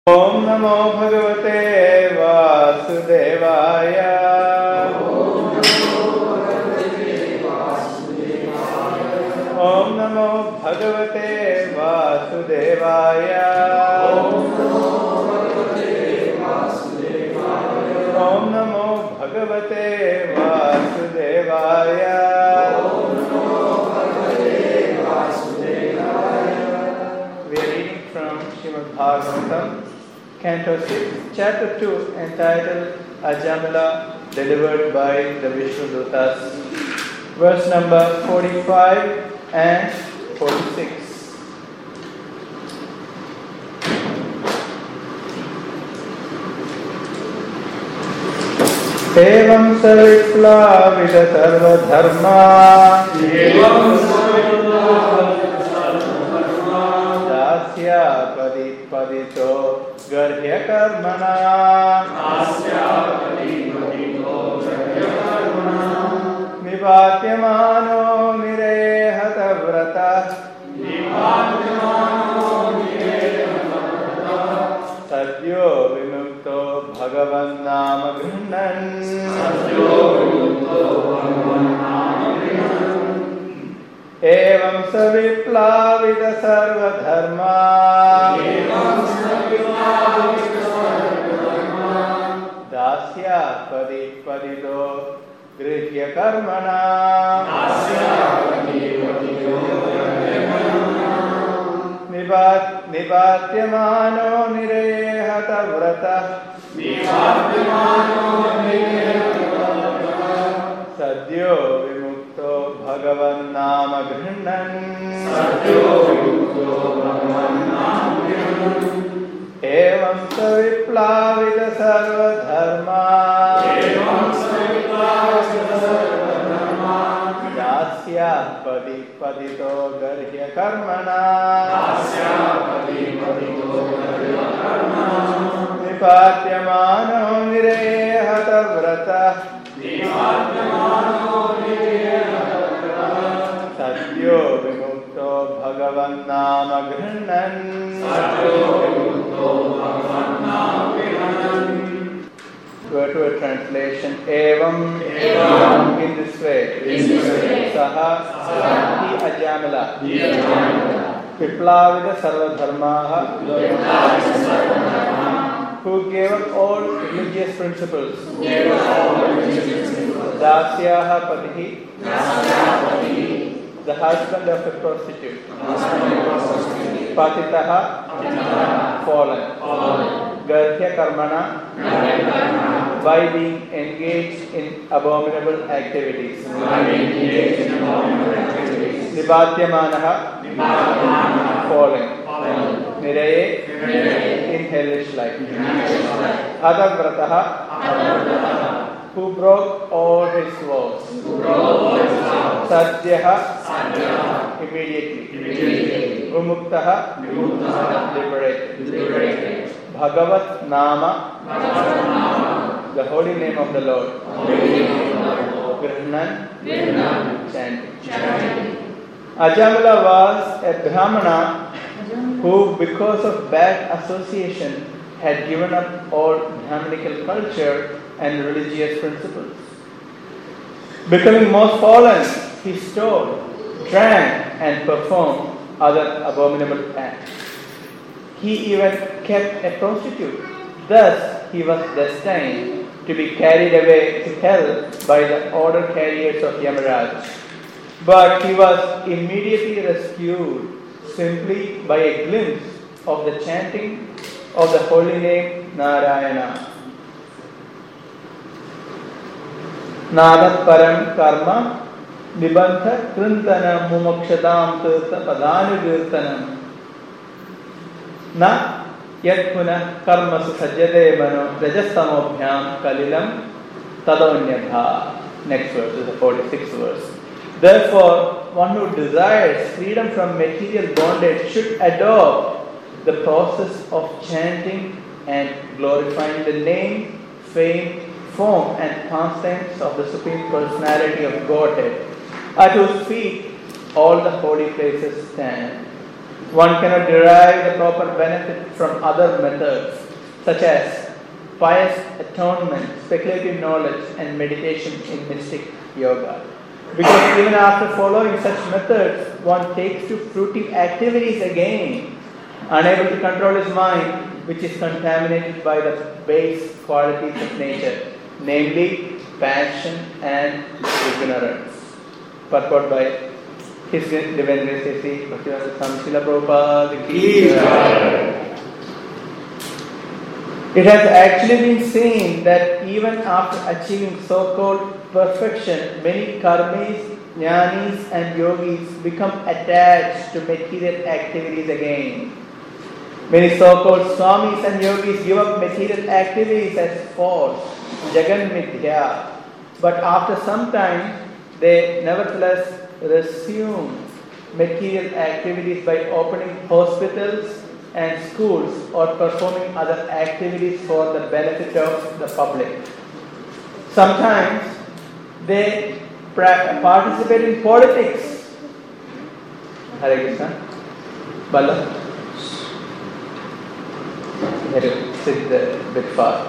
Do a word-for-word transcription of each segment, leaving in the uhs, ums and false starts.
ओम नमो भगवते वासुदेवाय। ओम नमो भगवते वासुदेवाय। ओम नमो भगवते वासुदेवाय। We are reading from Srimad Bhagavatam, Canto six, Chapter two, entitled Ajamila, delivered by the Vishnudutas, verse number forty-five and forty-six. Evam saviplāvita sarva dharma. Evam dasya padit padito garhya karmana. Dasya padit padito garhya karmana. Vivatyamano nirehata vrata. Vivatyamano nirehata vrata. Sadyo vimukto bhagavan nama grinnan. Sadyo vimukto bhagavan nama grinnan. Evam saviplāvita sarva dharma. Evam saviplāvita sarva dharma. Dasya padit padito grihya karmana. Dasya padit padito grihya karmana. Nivat nivatyamano nirehata vrata. Nivatyamano nirehata vrata. Sadyo vimukto bhagavan nama grinnan. Sadyo vimukto bhagavan nama grinnan. Evam saviplāvita sarva dharma. Evam saviplāvita sarva dharma. Dasya padit padito garhya karmana. Dasya padit padito garhya karmana. Vipatyamano nirehata vrata. Vipatyamano nirehata vrata. Sadyo vimukto bhagavan nama grinnan. Sadyo vimukto bhagavan nama grinnan. Word to a translation. Evam, Evam. In this way. In this way. Saha, Saha. He Ajamila. He Ajamila. Viplāvita sarva dharmaha. Viplāvita sarva dharmaha. Who gave up all religious principles. Who gave up all religious principles. Dasyaha patihi. Dasyaha patihi. The husband of a prostitute. The husband of a prostitute. Patitaha. Patitaha. Fallen. Fallen. Garhya karmana. Garhya karmana. By being engaged in abominable activities. By being engaged in abominable activities. Nibatyamanaha. Nibatyamanaha. Fallen. Fallen. Niraye. Niraye. In hellish life. Hadavrataha. Hadavrataha. Who broke all his vows. Who broke all his vows. Sadhyaha. Sadhyaha. Immediately. Immediately. Vimuktaha. Vimuktaha. Liberated. Liberated. Bhagavat Nama. Bhagavat Nama. The holy name of the Lord. Holy name of the Lord. Grinnan. Grinnan. Chanting. Chanting. Ajamila was a Brahmana who, because of bad association, had given up all Brahmanical culture and religious principles. Becoming most fallen, he stole, drank, and performed other abominable acts. He even kept a prostitute. Thus, he was destined to be carried away to hell by the order carriers of Yamaraj. But he was immediately rescued simply by a glimpse of the chanting of the holy name Narayana. Nadat param karma nibantha krintana mumokshadam tirtha padani kirtanam na yad punah karma susajyate mano rajastamobhyam kalilam tadonyatha. Next verse is the forty-sixth verse. Therefore, one who desires freedom from material bondage should adopt the process of chanting and glorifying the name, fame, form and pastimes of the Supreme Personality of Godhead, at whose feet all the holy places stand. One cannot derive the proper benefit from other methods, such as pious atonement, speculative knowledge, and meditation in mystic yoga. Because even after following such methods, one takes to fruitive activities again, unable to control his mind, which is contaminated by the base qualities of nature, namely passion and ignorance. Purport by His Divine Grace A C Bhaktivedanta Swami Srila Prabhupada ki jai. It has actually been seen that even after achieving so-called perfection, many karmis, jnanis and yogis become attached to material activities again. Many so-called swamis and yogis give up material activities as false, jagan mithya. But after some time, they nevertheless resume material activities by opening hospitals and schools or performing other activities for the benefit of the public. Sometimes they pra- participate in politics. Hare Krishna. Bala. You have to sit there a bit far.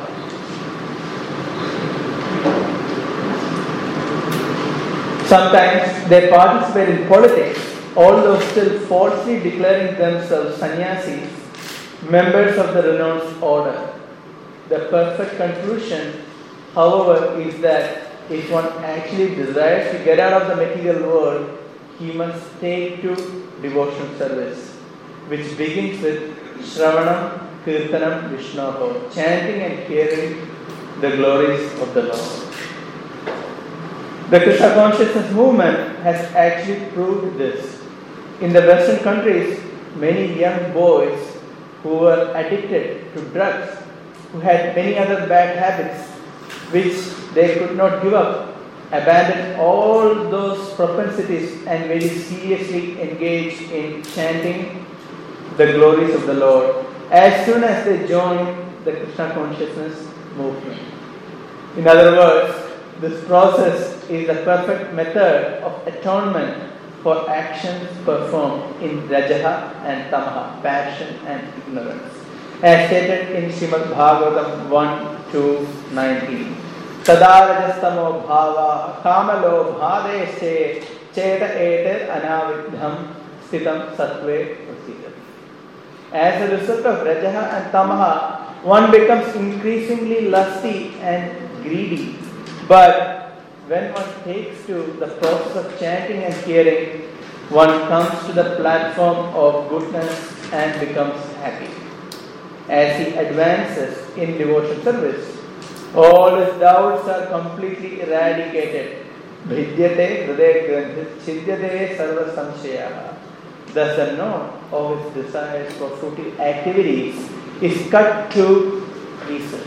Sometimes they participate in politics, although still falsely declaring themselves sannyasis, members of the renounced order. The perfect conclusion, however, is that if one actually desires to get out of the material world, he must take to devotional service, which begins with Shravanam, Kirtanam, Vishnoho, chanting and hearing the glories of the Lord. The Krishna consciousness movement has actually proved this. In the Western countries, many young boys who were addicted to drugs, who had many other bad habits which they could not give up, abandoned all those propensities and very seriously engaged in chanting the glories of the Lord as soon as they joined the Krishna consciousness movement. In other words, this process is the perfect method of atonement for actions performed in Rajaha and Tamaha, passion and ignorance. As stated in Srimad Bhagavatam one two nineteen. Tada rajastamo bhava kamalo bhadeshe cheta eter anavidham stitam sattve prasiddham. As a result of Rajaha and Tamaha, one becomes increasingly lusty and greedy. But when one takes to the process of chanting and hearing, one comes to the platform of goodness and becomes happy. As he advances in devotional service, all his doubts are completely eradicated. Bhidyate hridaya grandhit chidyate sarva samshayaha. Thus the knot of his desires for fruitive activities is cut to pieces.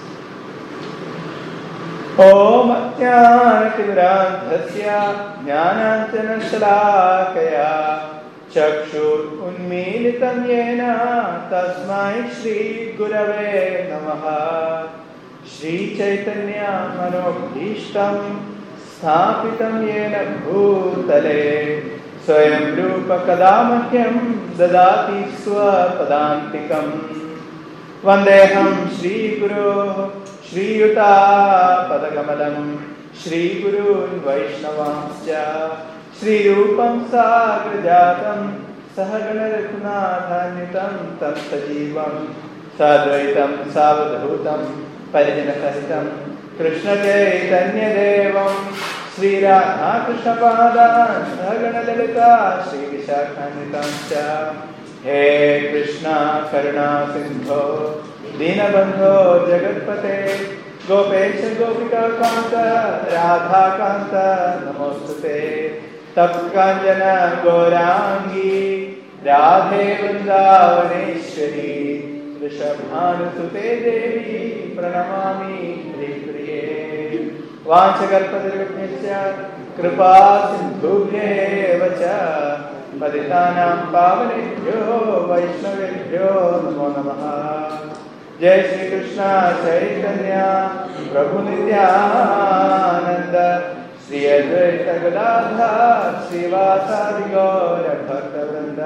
Om Ajnanatimirandhasya Jnananjanashalakaya Chakshur Unmilitam Yena Tasmai Shri Gurave Namaha Shri Chaitanya Manobhishtam Sthapitam Yena Bhutale Swayam Rupa Kadamakyam Dadati Swapadantikam Vandeham Shri Guru Shri Yuta Padagamalam Shri Guru Vaishnavamsya Shri Rupam Sagrajatam Sahagana Raghunathanyitam Tam Sajivam Sadvaitam Savadhutam Parijana Sahitam Krishna Chaitanya Devam Shri Radha Krishna Padan Sahagana Lalita Shri Vishakhanyitamsya He Krishna Karuna Sindho Dinabandho Jagatpate Gopesha Gopika Kanta Radha Kanta Namostute Tapkanjana Gaurangi Radhe Vrindavaneshwari Rishabhanusute Devi Pranamami Hripriye Vanchakalpatarvipnesya Kripa Sindhubhye Vacha Paditanam Pavanebhyo Vaishnavebhyo Namo Namaha Jai Shri Krishna Chaitanya Prabhu Nityananda Shri Advaita Gadadhar Srivasadi Gaura Bhakta Vrinda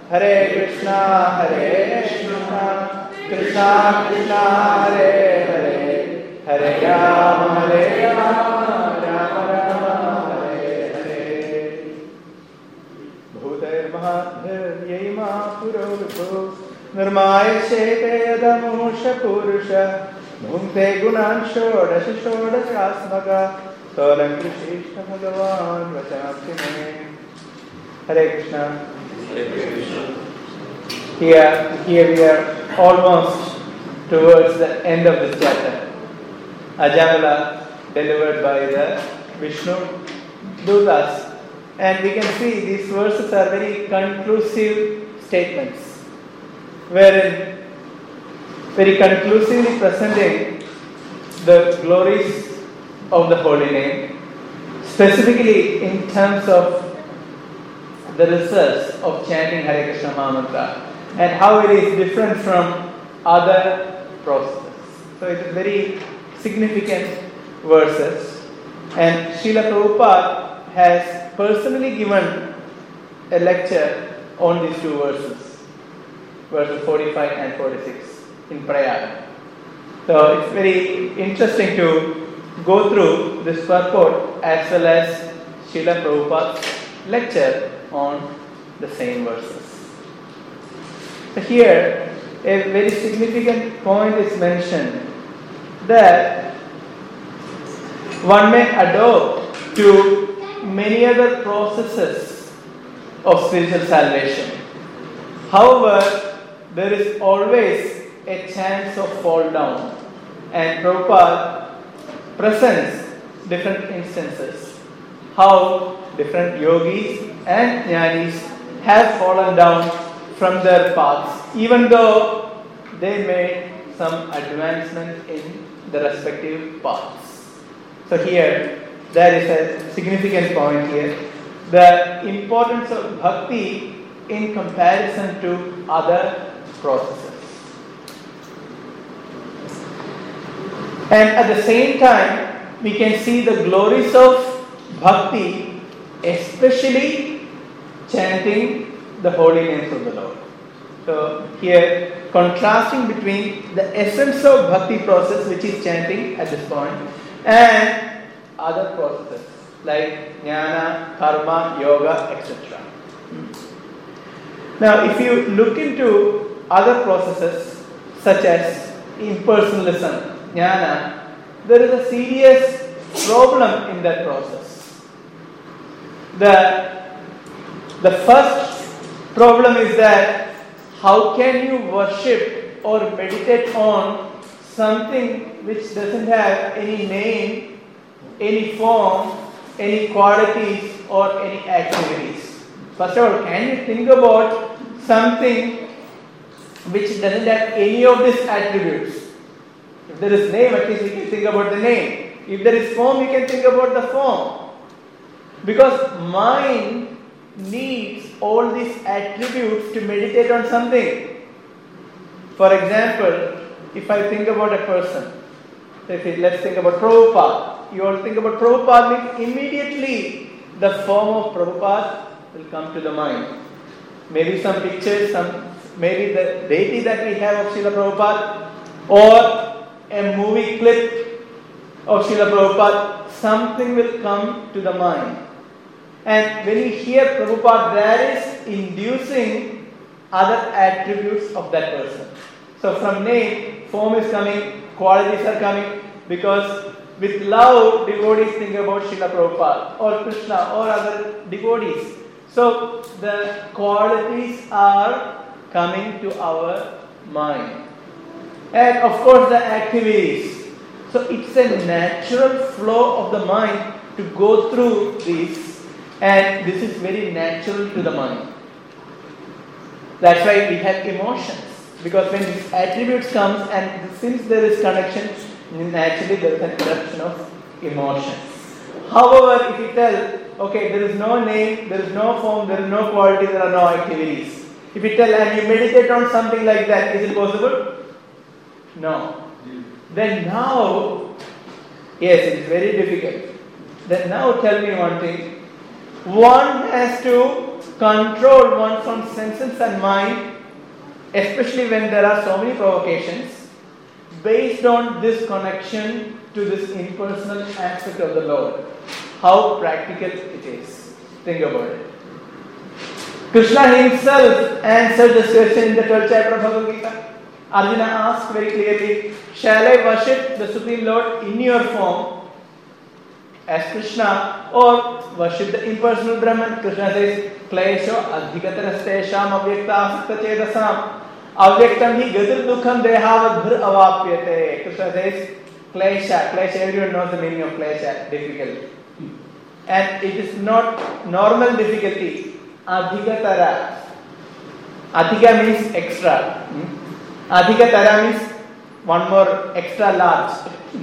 Hare Krishna, Hare Krishna, Krishna Krishna, Hare Hare, Hare Rama, Hare Rama, Rama Rama, Hare Hare. Bhutair Mahadhir Yema Puro Vibhu Nirmaya Shete Yadamusha Purusha Bhunte Gunan Shodash Shodash Asmaga Tolam Krishna Bhagavan Vachanaptime. Hare Krishna. Here, here we are almost towards the end of this chapter. Ajamala delivered by the Vishnu Dutas. And we can see these verses are very conclusive statements, wherein very conclusively presenting the glories of the holy name, specifically in terms of the results of chanting Hare Krishna Mahamantra and how it is different from other processes. So it is very significant verses, and Srila Prabhupada has personally given a lecture on these two verses, verses forty-five and forty-six in Prayag. So it's very interesting to go through this purport as well as Srila Prabhupada's lecture on the same verses. So here, a very significant point is mentioned that one may adopt to many other processes of spiritual salvation. However, there is always a chance of fall down, and Prabhupada presents different instances how different yogis and jnanis have fallen down from their paths, even though they made some advancement in the respective paths. So here, there is a significant point here. The importance of bhakti in comparison to other processes. And at the same time, we can see the glories of bhakti, especially chanting the holy names of the Lord. So here, contrasting between the essence of bhakti process, which is chanting at this point, and other processes like jnana, karma, yoga, et cetera. Now, if you look into other processes such as impersonalism, jnana, there is a serious problem in that process. The, the first problem is that how can you worship or meditate on something which doesn't have any name, any form, any qualities or any activities? First of all, can you think about something which doesn't have any of these attributes? If there is name, at least you can think about the name. If there is form, you can think about the form. Because mind needs all these attributes to meditate on something. For example, if I think about a person, if let's think about Prabhupada. You all think about Prabhupada, means immediately the form of Prabhupada will come to the mind. Maybe some pictures, some maybe the deity that we have of Srila Prabhupada, or a movie clip of Srila Prabhupada, something will come to the mind. And when you hear Prabhupada, there is inducing other attributes of that person. So from name, form is coming, qualities are coming, because with love, devotees think about Srila Prabhupada or Krishna or other devotees. So the qualities are coming to our mind. And of course the activities. So it's a natural flow of the mind to go through these, and this is very natural to the mind. That's why we have emotions, because when these attributes comes, and since there is connection, naturally there is an eruption of emotions. However, if you tell, okay, there is no name, there is no form, there is no quality, there are no activities. If you tell and you meditate on something like that, is it possible? No. Then now, yes, it is very difficult. Then now tell me one thing. One has to control one's own senses and mind, especially when there are so many provocations, based on this connection to this impersonal aspect of the Lord. How practical it is. Think about it. Krishna himself answered this question in the twelfth chapter of Bhagavad Gita. Arjuna asked very clearly, shall I worship the Supreme Lord in your form as Krishna or worship the impersonal Brahman? Krishna says, Klesho adhikatarastesham avyakta asakta chedasam avyaktam hi gadir dukham dehavadbhir avapyate. Krishna says, Klesha, Klesha, everyone knows the meaning of Klesha, difficult. And it is not normal difficulty. Adhikatara. Adhika means extra. Hmm? Adhikatara means one more extra large.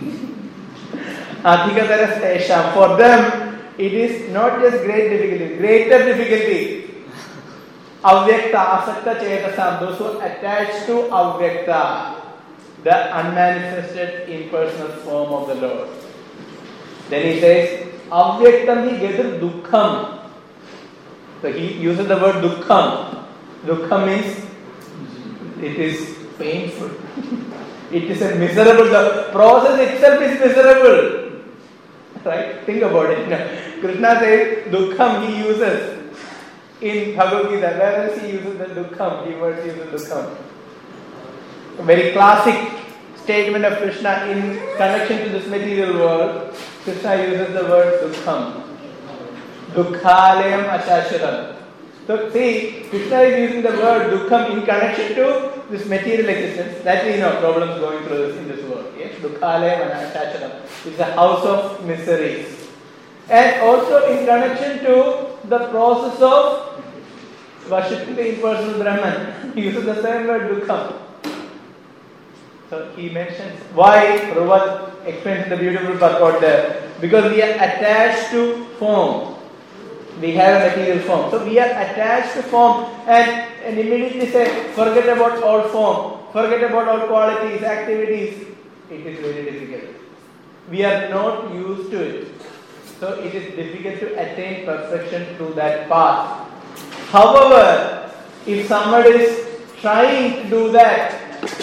Adhikatara stesham. For them, it is not just great difficulty, greater difficulty. Avyakta, asakta chetasam. Those who are attached to avyakta, the unmanifested impersonal form of the Lord. Then he says, avyaktam hi gadir dukkham. So he uses the word dukkham. Dukkham means it is painful. It is a miserable. The process itself is miserable. Right? Think about it. Krishna says dukkham he uses in Bhagavad Gita. Where else he uses the dukkham? He words uses dukkham. A very classic statement of Krishna in connection to this material world. Krishna uses the word dukkham. Dukkhalayam ashasharam. So see, Krishna is using the word dukkham in connection to this material existence. That we know problems going through this in this world. Yes, Dukkhalayam ashasharam. It's a house of miseries. And also in connection to the process of worshipping the impersonal Brahman. He uses the same word dukkham. So he mentions why Prabhupada explains in the beautiful purport there. Because we are attached to form. We have a material form. So we are attached to form and, and immediately say, forget about all form, forget about all qualities, activities. It is very difficult. We are not used to it. So it is difficult to attain perfection through that path. However, if someone is trying to do that,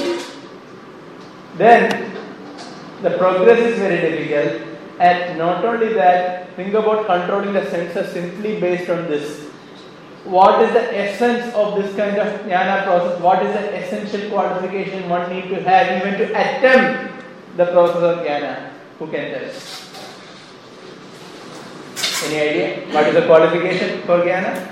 then the progress is very difficult. And not only that, think about controlling the senses simply based on this. What is the essence of this kind of jnana process? What is the essential qualification one need to have even to attempt the process of jnana? Who can tell us? Any idea? What is the qualification for jnana?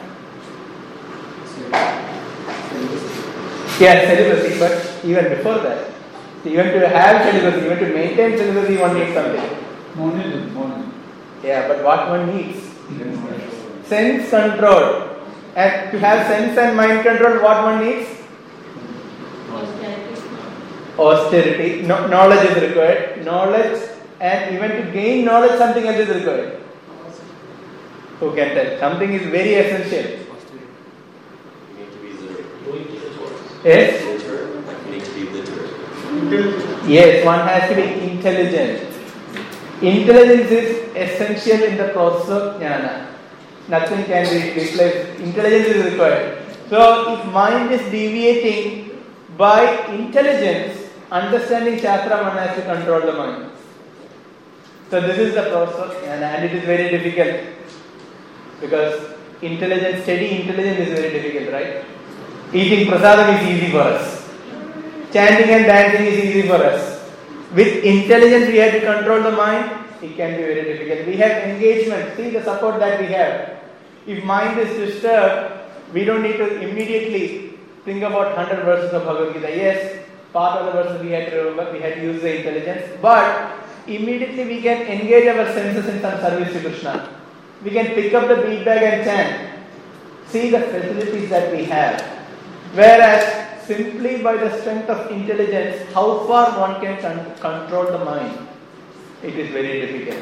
Yes, celibacy, but even before that, even to have celibacy, even to maintain celibacy, one needs something. Monism, monism. Yeah, but what one needs? Sense control. And to have sense and mind control, what one needs? Austerity. Austerity. No, knowledge is required. Knowledge, and even to gain knowledge, something else is required. Who can tell? Something is very essential. You need to be literate. Yes? Literate. You need to be literate. Yes, one has to be intelligent. Intelligence is essential in the process of jnana. Nothing can be replaced. Intelligence is required. So, if mind is deviating by intelligence, understanding Shastra, one has to control the mind. So, this is the process of jnana, and it is very difficult because intelligence, steady intelligence is very difficult, right? Eating prasadam is easy for us. Chanting and dancing is easy for us. With intelligence, we have to control the mind. It can be very difficult. We have engagement. See the support that we have. If mind is disturbed, we don't need to immediately think about one hundred verses of Bhagavad Gita. Yes, part of the verses we had to remember, we had to use the intelligence. But immediately we can engage our senses in some service to Krishna. We can pick up the bead bag and chant. See the facilities that we have. Whereas, simply by the strength of intelligence, how far one can con- control the mind, it is very difficult.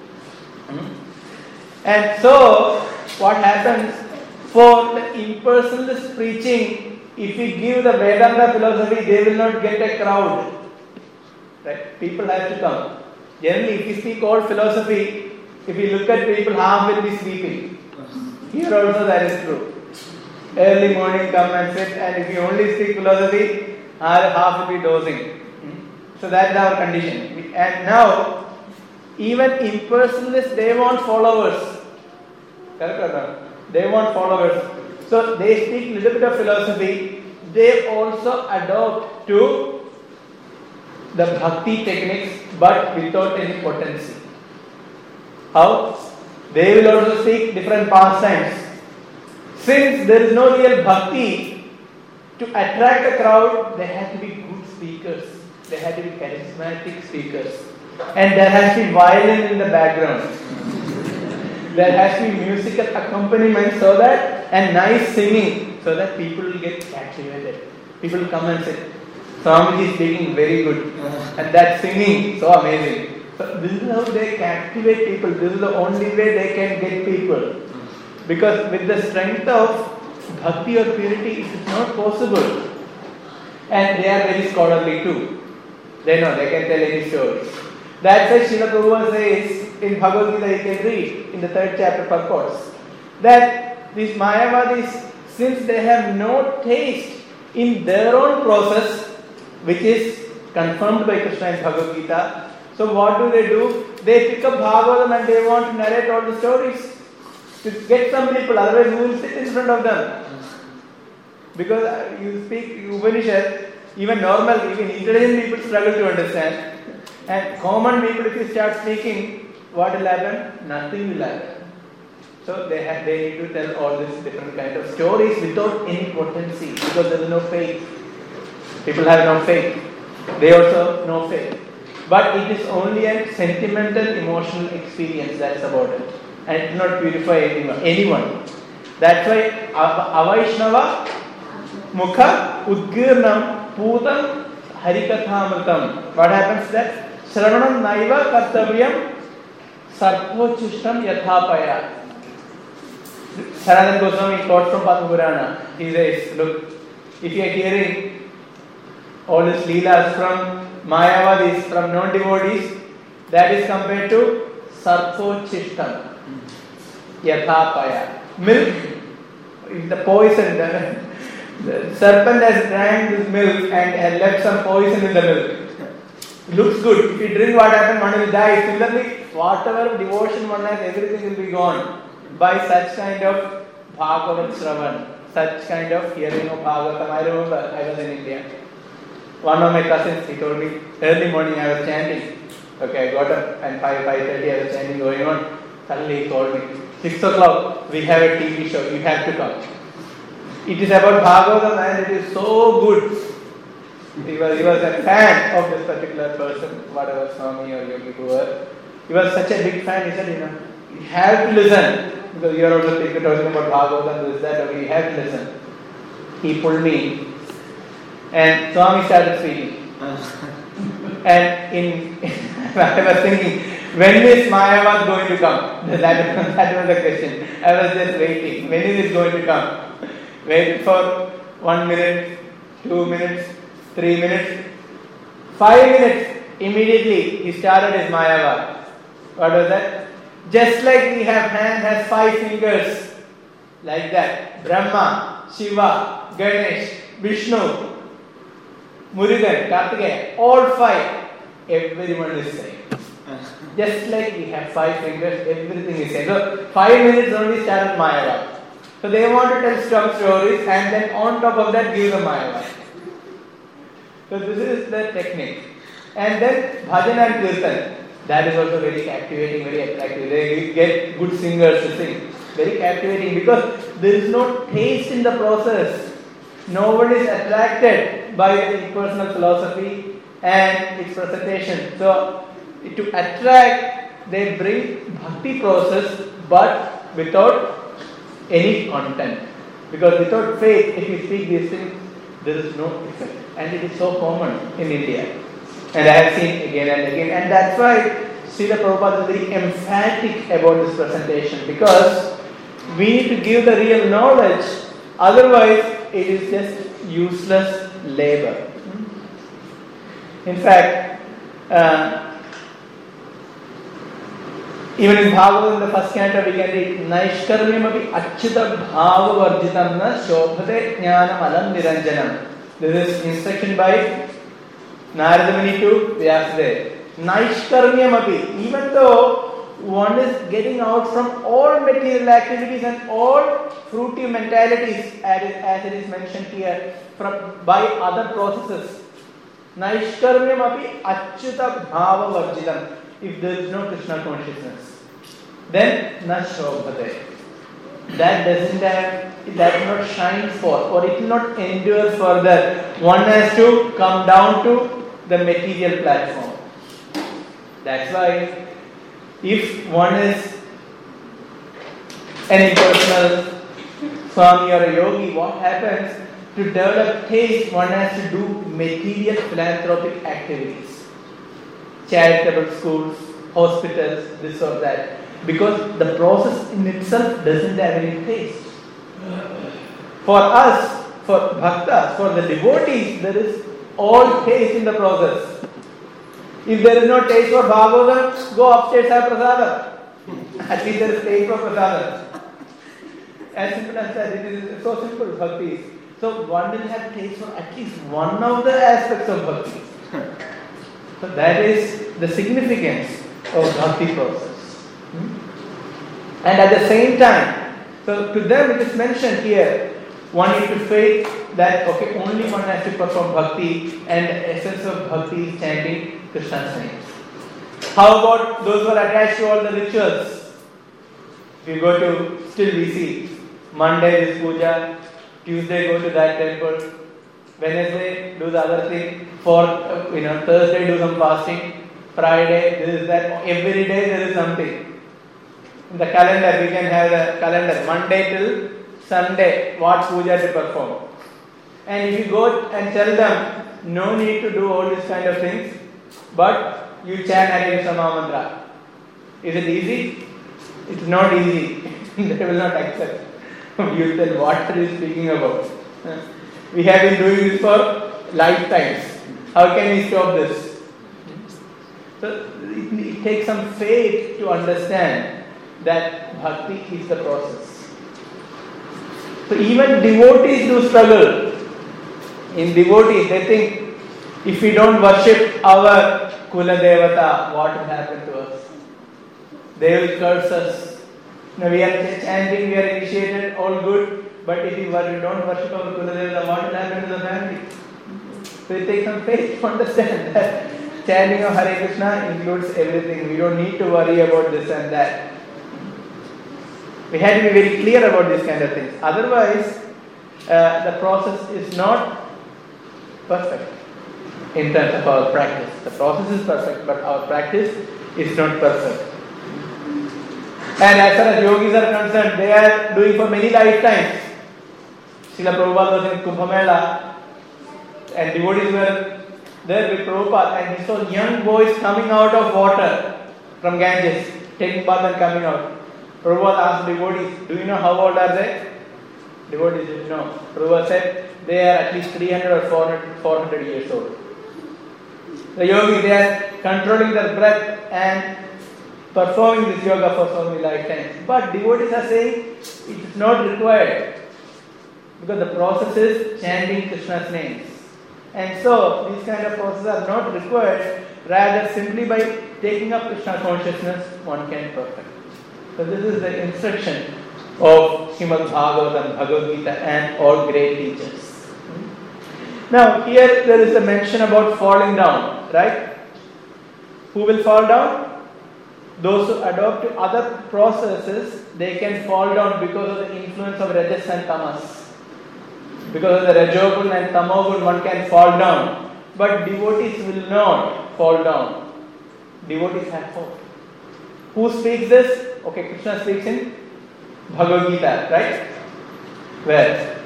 Hmm? And so, what happens for the impersonalist preaching, if we give the Vedanta philosophy, they will not get a crowd. Right? People have to come. Generally, if we speak all philosophy, if we look at people, half will be sleeping. Here also that is true. Early morning come and sit, and if you only speak philosophy, half will be dozing. So that's our condition. And now, even impersonalists, they want followers. Correct or not? They want followers. So they speak little bit of philosophy. They also adopt to the bhakti techniques, but without any potency. How? They will also speak different pastimes. Since there is no real bhakti, to attract the crowd, they have to be good speakers. They have to be charismatic speakers. And there has to be violin in the background. There has to be musical accompaniment so that, and nice singing, so that people will get captivated. People will come and say, Swamiji is speaking very good. And that singing, so amazing. So this is how they captivate people. This is the only way they can get people. Because with the strength of bhakti or purity, it is not possible. And they are very scholarly too. They know, they can tell any stories. That's why Srila Prabhupada says in Bhagavad Gita, you can read in the third chapter purports, that these Mayavadis, since they have no taste in their own process, which is confirmed by Krishna in Bhagavad Gita, so what do they do? They pick up Bhagavatam and they want to narrate all the stories to get some people, otherwise who will sit in front of them? Because you speak Upanishad, even normal, even intelligent people struggle to understand. And common people, if you start speaking, what will happen? Nothing will happen. So they have, they need to tell all these different kind of stories without any potency, because there is no faith. People have no faith. They also have no faith. But it is only a sentimental, emotional experience. That's about it. And it will not purify anyone. anyone. That's why Avaishnava Mukha Udgirnam Putam Harikathamritam. What happens that? Shravanam Naiva Kartavyam Sarpochishtam Yathapaya. Sanatana Goswami quotes from Padma Purana. He says, look, if you are hearing all these leelas from Mayavadis, from non-devotees, that is compared to Sarpochishtam Yathapaya. Milk, the poison, the, the serpent has drank this milk and has left some poison in the milk. Looks good. If you drink, what happens? One will die. Similarly, whatever devotion one has, everything will be gone by such kind of Bhagavat Shravan, such kind of hearing of Bhagavatam. I remember I was in India. One of my cousins, he told me, early morning I was chanting. Okay, I got up and five, five thirty I was chanting going on. Suddenly he called me. six o'clock, we have a T V show, you have to come. It is about Bhagavatam and it is so good. He was, he was a fan of this particular person, whatever Swami or Yogi who were. He was such a big fan, he said, you know, you have to listen. Because you are also talking about Bhagavatam, this, that, okay, you have to listen. He pulled me and Swami started speaking. And in, I was thinking, when is Mayavad going to come? That, that was the question. I was just waiting. When is it going to come? Wait for one minute, two minutes, three minutes, five minutes. Immediately he started his Mayavad. What was that? Just like we have hand has five fingers, like that. Brahma, Shiva, Ganesh, Vishnu, Murugan, Kartikeya, all five. Everyone is same. Just like we have five fingers, everything is same. So five minutes only started Mayavad. So they want to tell some stories and then on top of that give the Mayavad. So this is the technique. And then bhajan and kirtan. That is also very captivating, very attractive. They get good singers to sing. Very captivating because there is no taste in the process. No one is attracted by the impersonal philosophy and its presentation. So to attract, they bring bhakti process but without any content. Because without faith, if you speak these things, there is no effect. And it is so common in India. And I have seen again and again. And that's why Srila Prabhupada is very emphatic about this presentation. Because we need to give the real knowledge. Otherwise, it is just useless labor. In fact, uh, Even in Bhagavatam, the first canto, we can read Naishkarmyamapi Achyuta Bhava Varjitam na Shobhate Jnanam Alam Niranjanam. This is instruction by Narada Muni to Vyasadeva. Naishkarmyamapi, even though one is getting out from all material activities and all fruitive mentalities, as it, as it is mentioned here, from by other processes. Naishkarmyamapi Achyuta Bhava Varjitam. If there is no Krishna consciousness, then na shobhate. That doesn't have, that will not shine forth, or it will not endure further. One has to come down to the material platform. That's why, if one is an impersonal Swami or a yogi, what happens? To develop taste, one has to do material philanthropic activities. Charitable schools, hospitals, this or that. Because the process in itself doesn't have any taste. For us, for bhaktas, for the devotees, there is all taste in the process. If there is no taste for Bhagavatam, go upstairs, have prasadam. At least there is taste for prasadam. As simple as that, it is so simple, bhakti. So one will have taste for at least one of the aspects of bhakti. So that is the significance of bhakti process. Hmm? And at the same time, so to them it is mentioned here, one need to faith that okay, only one has to perform bhakti, and the essence of bhakti is chanting Krishna's names. How about those who are attached to all the rituals? If you go to, still we see, Monday is puja, Tuesday go to that temple, Wednesday do the other thing, for uh, you know Thursday do some fasting, Friday this is that, every day there is something. In the calendar we can have a calendar, Monday till Sunday, what puja to perform. And if you go and tell them, no need to do all these kind of things, but you chant Hare Krishna mantra. Is it easy? It's not easy. They will not accept. You tell, what are you speaking about? We have been doing this for lifetimes. How can we stop this? So it, it takes some faith to understand that bhakti is the process. So even devotees do struggle. In devotees, they think, if we don't worship our Kula Devata, what will happen to us? They will curse us. Now we are chanting, we are initiated, all good. But if we don't worship our Kula Devata, what will happen to the family? So it takes some faith to understand that chanting of Hare Krishna includes everything. We don't need to worry about this and that. We have to be very clear about these kind of things. Otherwise, uh, the process is not perfect in terms of our practice. The process is perfect, but our practice is not perfect. And as far as yogis are concerned, they are doing for many lifetimes. Srila Prabhupada was in Kumbh Mela, and devotees were there with Prabhupada, and he saw young boys coming out of water from Ganges, taking bath and coming out. Prabhupada asked devotees, do you know how old are they? Devotees didn't know. Prabhupada said, they are at least three hundred or four hundred years old. The yogis, they are controlling their breath and performing this yoga for so many lifetimes. But devotees are saying, it is not required. Because the process is chanting Krishna's names. And so, these kind of processes are not required. Rather, simply by taking up Krishna consciousness, one can perfect. So this is the instruction of Srimad Bhagavatam, Bhagavad Gita and all great teachers. Now, here there is a mention about falling down, right? Who will fall down? Those who adopt to other processes, they can fall down because of the influence of Rajas and Tamas. Because of the Rajogun and Tamogun, one can fall down. But devotees will not fall down. Devotees have hope. Who speaks this? Okay, Krishna speaks in Bhagavad Gita, right? Where?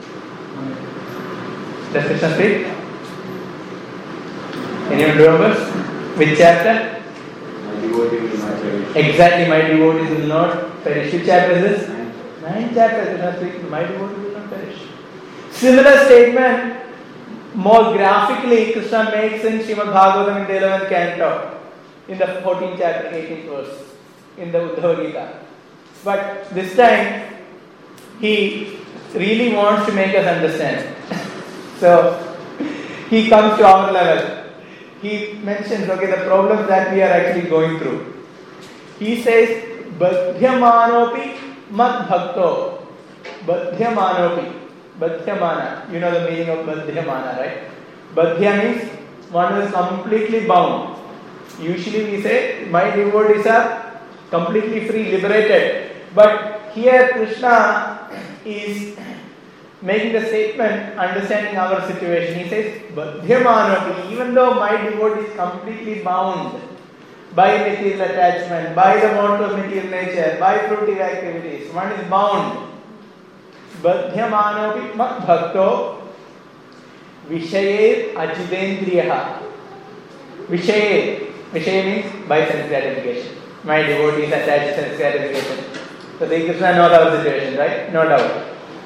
Does Krishna speak? Anyone remembers? Which chapter? My devotee will not perish. Exactly, my devotees will not perish. Which chapter is this? Ninth chapter. Krishna speaks, my devotee will not perish. Similar statement, more graphically, Krishna makes in Srimad Bhagavatam in the eleventh canto, in the fourteenth chapter, eighteenth verse. in the Uddhava Gita. But this time, he really wants to make us understand. So, he comes to our level. He mentions, okay, the problems that we are actually going through. He says, Badhyamanopi mat bhakto. Badhyamanopi. Badhyamana. You know the meaning of Badhyamana, right? Badhya means one who is completely bound. Usually we say, my devotees are completely free, liberated. But here Krishna is making the statement, understanding our situation. He says, Badhyamanopi, even though my devotee is completely bound by material attachment, by the mode of material nature, by fruitive activities, one is bound. Badhyamanopi mat bhakto Vishaye ajidendriyaha. Vishaye. Vishaye means by sense gratification. My devotee is attached to sense gratification. So Sri Krishna knows our situation, right? No doubt.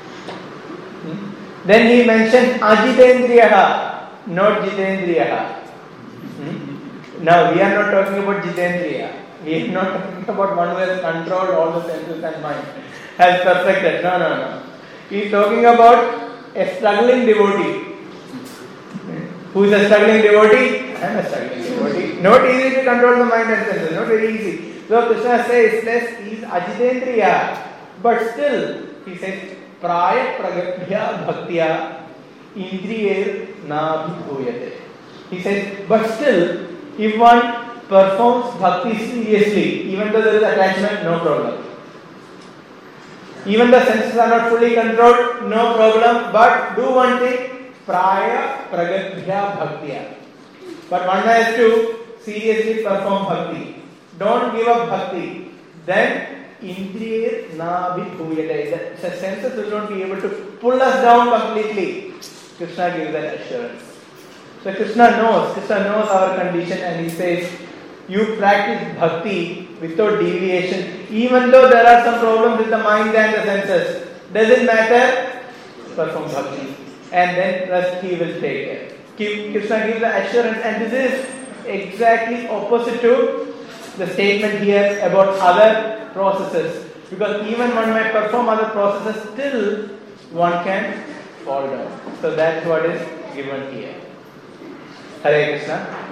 Hmm? Then he mentioned ajidendriyaha, not jitendriyaha. Hmm? Now we are not talking about jitendriya. We are not talking about one who has controlled all the senses and mind, has perfected. No, no, no. He is talking about a struggling devotee. Who is a struggling devotee? I am a struggling devotee. Not easy to control the mind and senses. Not very easy. So Krishna says, yes, he is ajitendriya. But still, he says, praya pragabhya bhaktya indriyer nabhibhuyate. He says, but still, if one performs bhakti seriously, even though there is attachment, no problem. Even the senses are not fully controlled, no problem. But do one thing. Praya pragadhya bhaktya. But one has to seriously perform bhakti. Don't give up bhakti. Then indriya nabhibhuyate. The senses will not be able to pull us down completely. Krishna gives that assurance. So Krishna knows, Krishna knows our condition, and he says, you practice bhakti without deviation, even though there are some problems with the mind and the senses. Doesn't matter, perform bhakti. And then rest he will take care. Krishna gives the assurance, and this is exactly opposite to the statement here about other processes. Because even one may perform other processes, still one can fall down. So that's what is given here. Hare Krishna.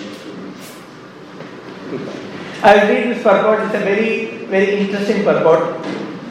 I will read this purport. It's a very, very interesting purport.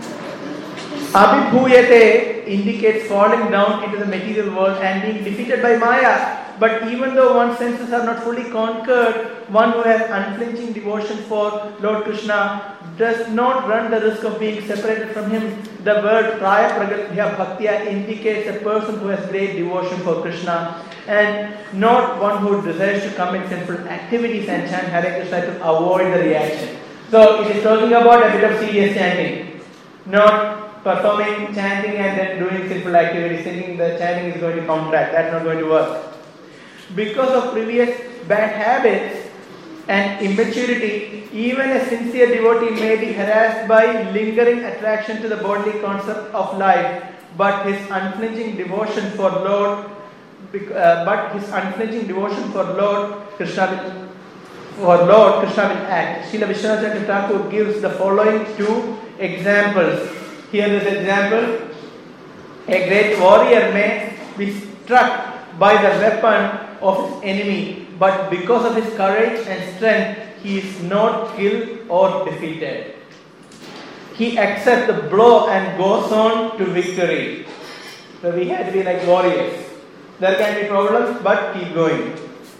Abhibhuyate indicates falling down into the material world and being defeated by Maya. But even though one's senses are not fully conquered, one who has unflinching devotion for Lord Krishna does not run the risk of being separated from him. The word Praya Pragadhya Bhaktya indicates a person who has great devotion for Krishna and not one who desires to commit sinful activities and chant Hare Krishna to avoid the reaction. So it is talking about a bit of serious chanting, not performing chanting and then doing simple activities, thinking the chanting is going to counteract. That's not going to work. Because of previous bad habits and immaturity, even a sincere devotee may be harassed by lingering attraction to the bodily concept of life, but his unflinching devotion for Lord, uh, but his unflinching devotion for Lord Krishna will, for Lord Krishna will act. Srila Vishwanath Thakur gives the following two examples. Here is an example. A great warrior may be struck by the weapon of his enemy, but because of his courage and strength, he is not killed or defeated. He accepts the blow and goes on to victory. So we have to be like warriors. There can be problems, but keep going.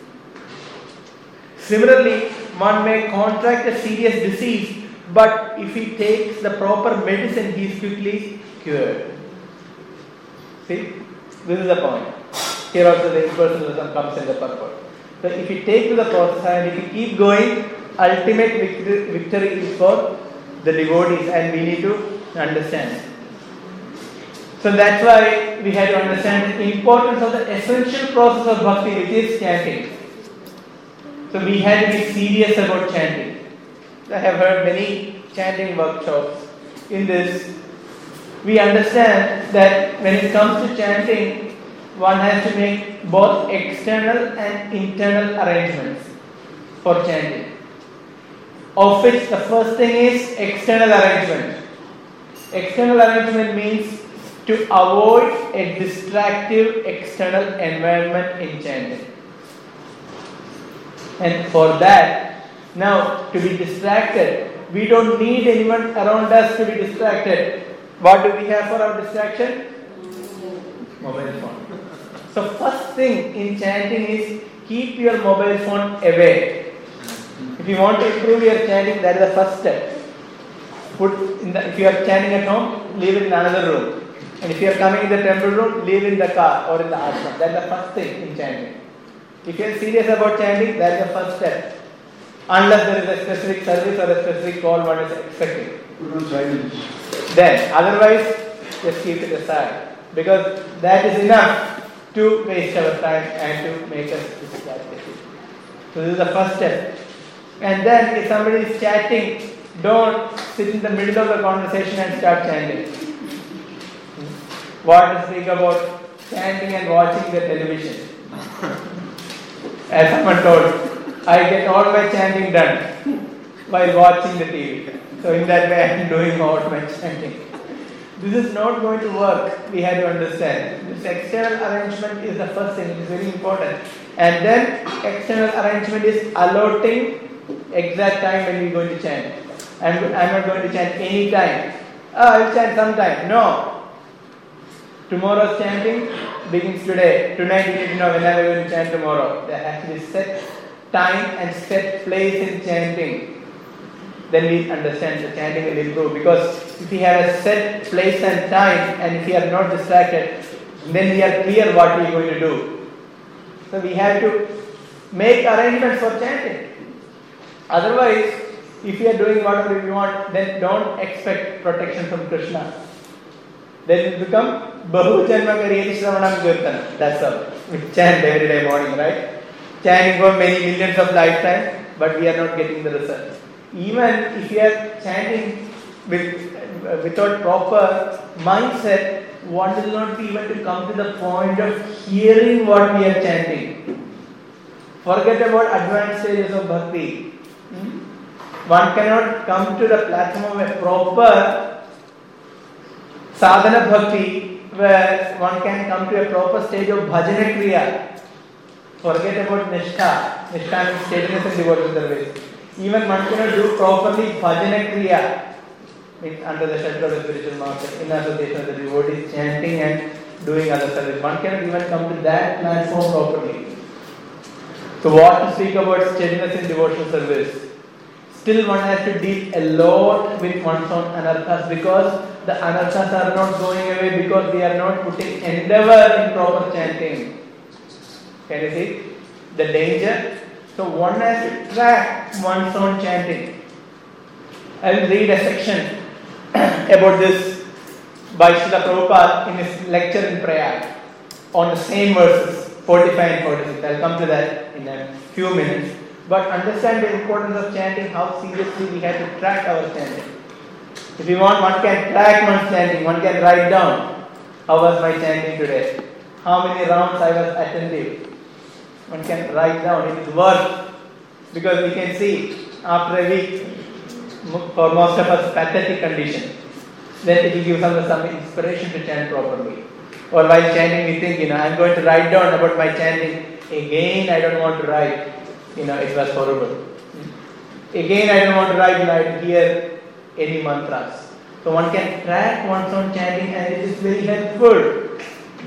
Similarly, one may contract a serious disease, but if he takes the proper medicine, he is quickly cured. See, this is the point. Here also the impersonalism comes in the purport. So if you take to the process and if you keep going, ultimate victory, victory is for the devotees, and we need to understand. So that's why we had to understand the importance of the essential process of bhakti, which is chanting. So we had to be serious about chanting. I have heard many chanting workshops. In this, we understand that when it comes to chanting, one has to make both external and internal arrangements for chanting. of which the first thing is external arrangement. External arrangement means to avoid a distractive external environment in chanting. And for that, now to be distracted, we don't need anyone around us to be distracted. What do we have for our distraction? Mobile phone. So first thing in chanting is keep your mobile phone away. If you want to improve your chanting, that is the first step. Put in the, if you are chanting at home, leave it in another room. And if you are coming in the temple room, leave it in the car or in the ashram. That is the first thing in chanting. If you are serious about chanting, that is the first step. Unless there is a specific service or a specific call one is expecting. Then, otherwise, just keep it aside. Because that is enough to waste our time and to make us distracted. So this is the first step. And then if somebody is chatting, don't sit in the middle of the conversation and start chanting. What to speak about chanting and watching the television? As someone told, I get all my chanting done while watching the T V. So in that way I am doing all my chanting. This is not going to work, we have to understand. This external arrangement is the first thing, it is very important. And then external arrangement is allotting exact time when we are going to chant. I am not going to chant any time. Oh, I will chant sometime. No. Tomorrow's chanting begins today. Tonight we need to know when I am going to chant tomorrow. There has to be set time and set place in chanting. Then we understand the chanting will improve. Because if we have a set place and time and if we are not distracted, then we are clear what we are going to do. So we have to make arrangements for chanting. Otherwise, if you are doing whatever you want, then don't expect protection from Krishna. Then it will become Bahu Janma Kariyati Shravanam Kirtanam. That's all. We chant every day morning, right? Chanting for many millions of lifetimes, but we are not getting the result. Even if you are chanting with, uh, without proper mindset, one will not be able to come to the point of hearing what we are chanting. Forget about advanced stages of bhakti. Hmm? One cannot come to the platform of a proper sadhana bhakti where one can come to a proper stage of bhajana kriya. Forget about nishtha. Nishtha means steadiness and devotional service. Even one cannot do properly bhajana kriya under the shelter of the spiritual master, in association with the devotees, chanting and doing other service. One cannot even come to that platform properly. So what to speak about steadiness in devotional service? Still one has to deal a lot with one's own anarthas because the anarthas are not going away because we are not putting endeavor in proper chanting. Can you see the danger? So one has to track one's own chanting. I will read a section about this by Srila Prabhupada in his lecture in Prayag on the same verses, forty-five and forty-six. I will come to that in a few minutes. But understand the importance of chanting, how seriously we have to track our chanting. If you want, one can track one's chanting, one can write down, how was my chanting today? How many rounds I was attentive? One can write down, it is worth, because we can see after a week, for most of us, pathetic condition, then it will give us some inspiration to chant properly. Or while chanting, we think, you know, I am going to write down about my chanting. Again, I don't want to write. You know, it was horrible. Again, I don't want to write, you know, I don't hear any mantras. So one can track one's own chanting and it is very helpful.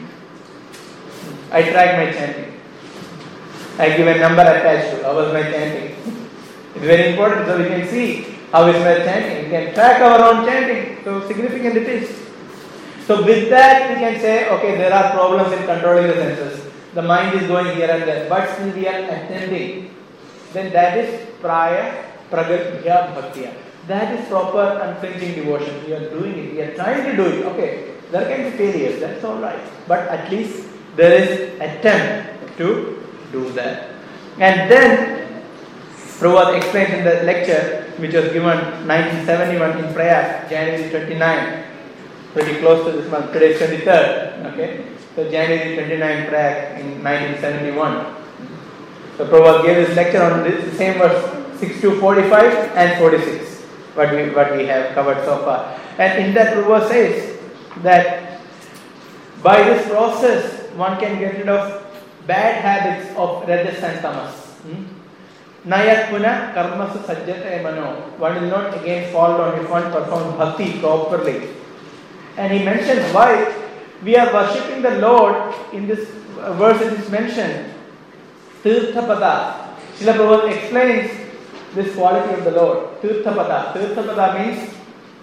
I track my chanting. I give a number attached to how was my chanting. It's very important so we can see how is my chanting. We can track our own chanting. So significant it is. So with that we can say, okay, there are problems in controlling the senses. The mind is going here and there, but still we are attending. Then that is praya pragatya bhaktya. That is proper unflinching devotion. We are doing it. We are trying to do it. Okay, there can be failures. That's all right. But at least there is attempt to do that. And then Prabhupada explains in the lecture, which was given nineteen seventy-one in Prayag, January twenty-ninth, pretty close to this month. Today is twenty-third. Okay. So January twenty-ninth Prayag in nineteen seventy-one. So Prabhupada gave this lecture on this same verse, six to forty-five and forty-six. What we what we have covered so far. And in that Prabhupada says that by this process one can get rid of bad habits of rajas and tamas. Hmm? Nayat puna karmasu sajjate mano. One will not again fall down if one performs bhakti properly. And he mentions why we are worshipping the Lord in this verse. It is mentioned Tirthapada. Srila Prabhupada explains this quality of the Lord. Tirthapada. Tirthapada means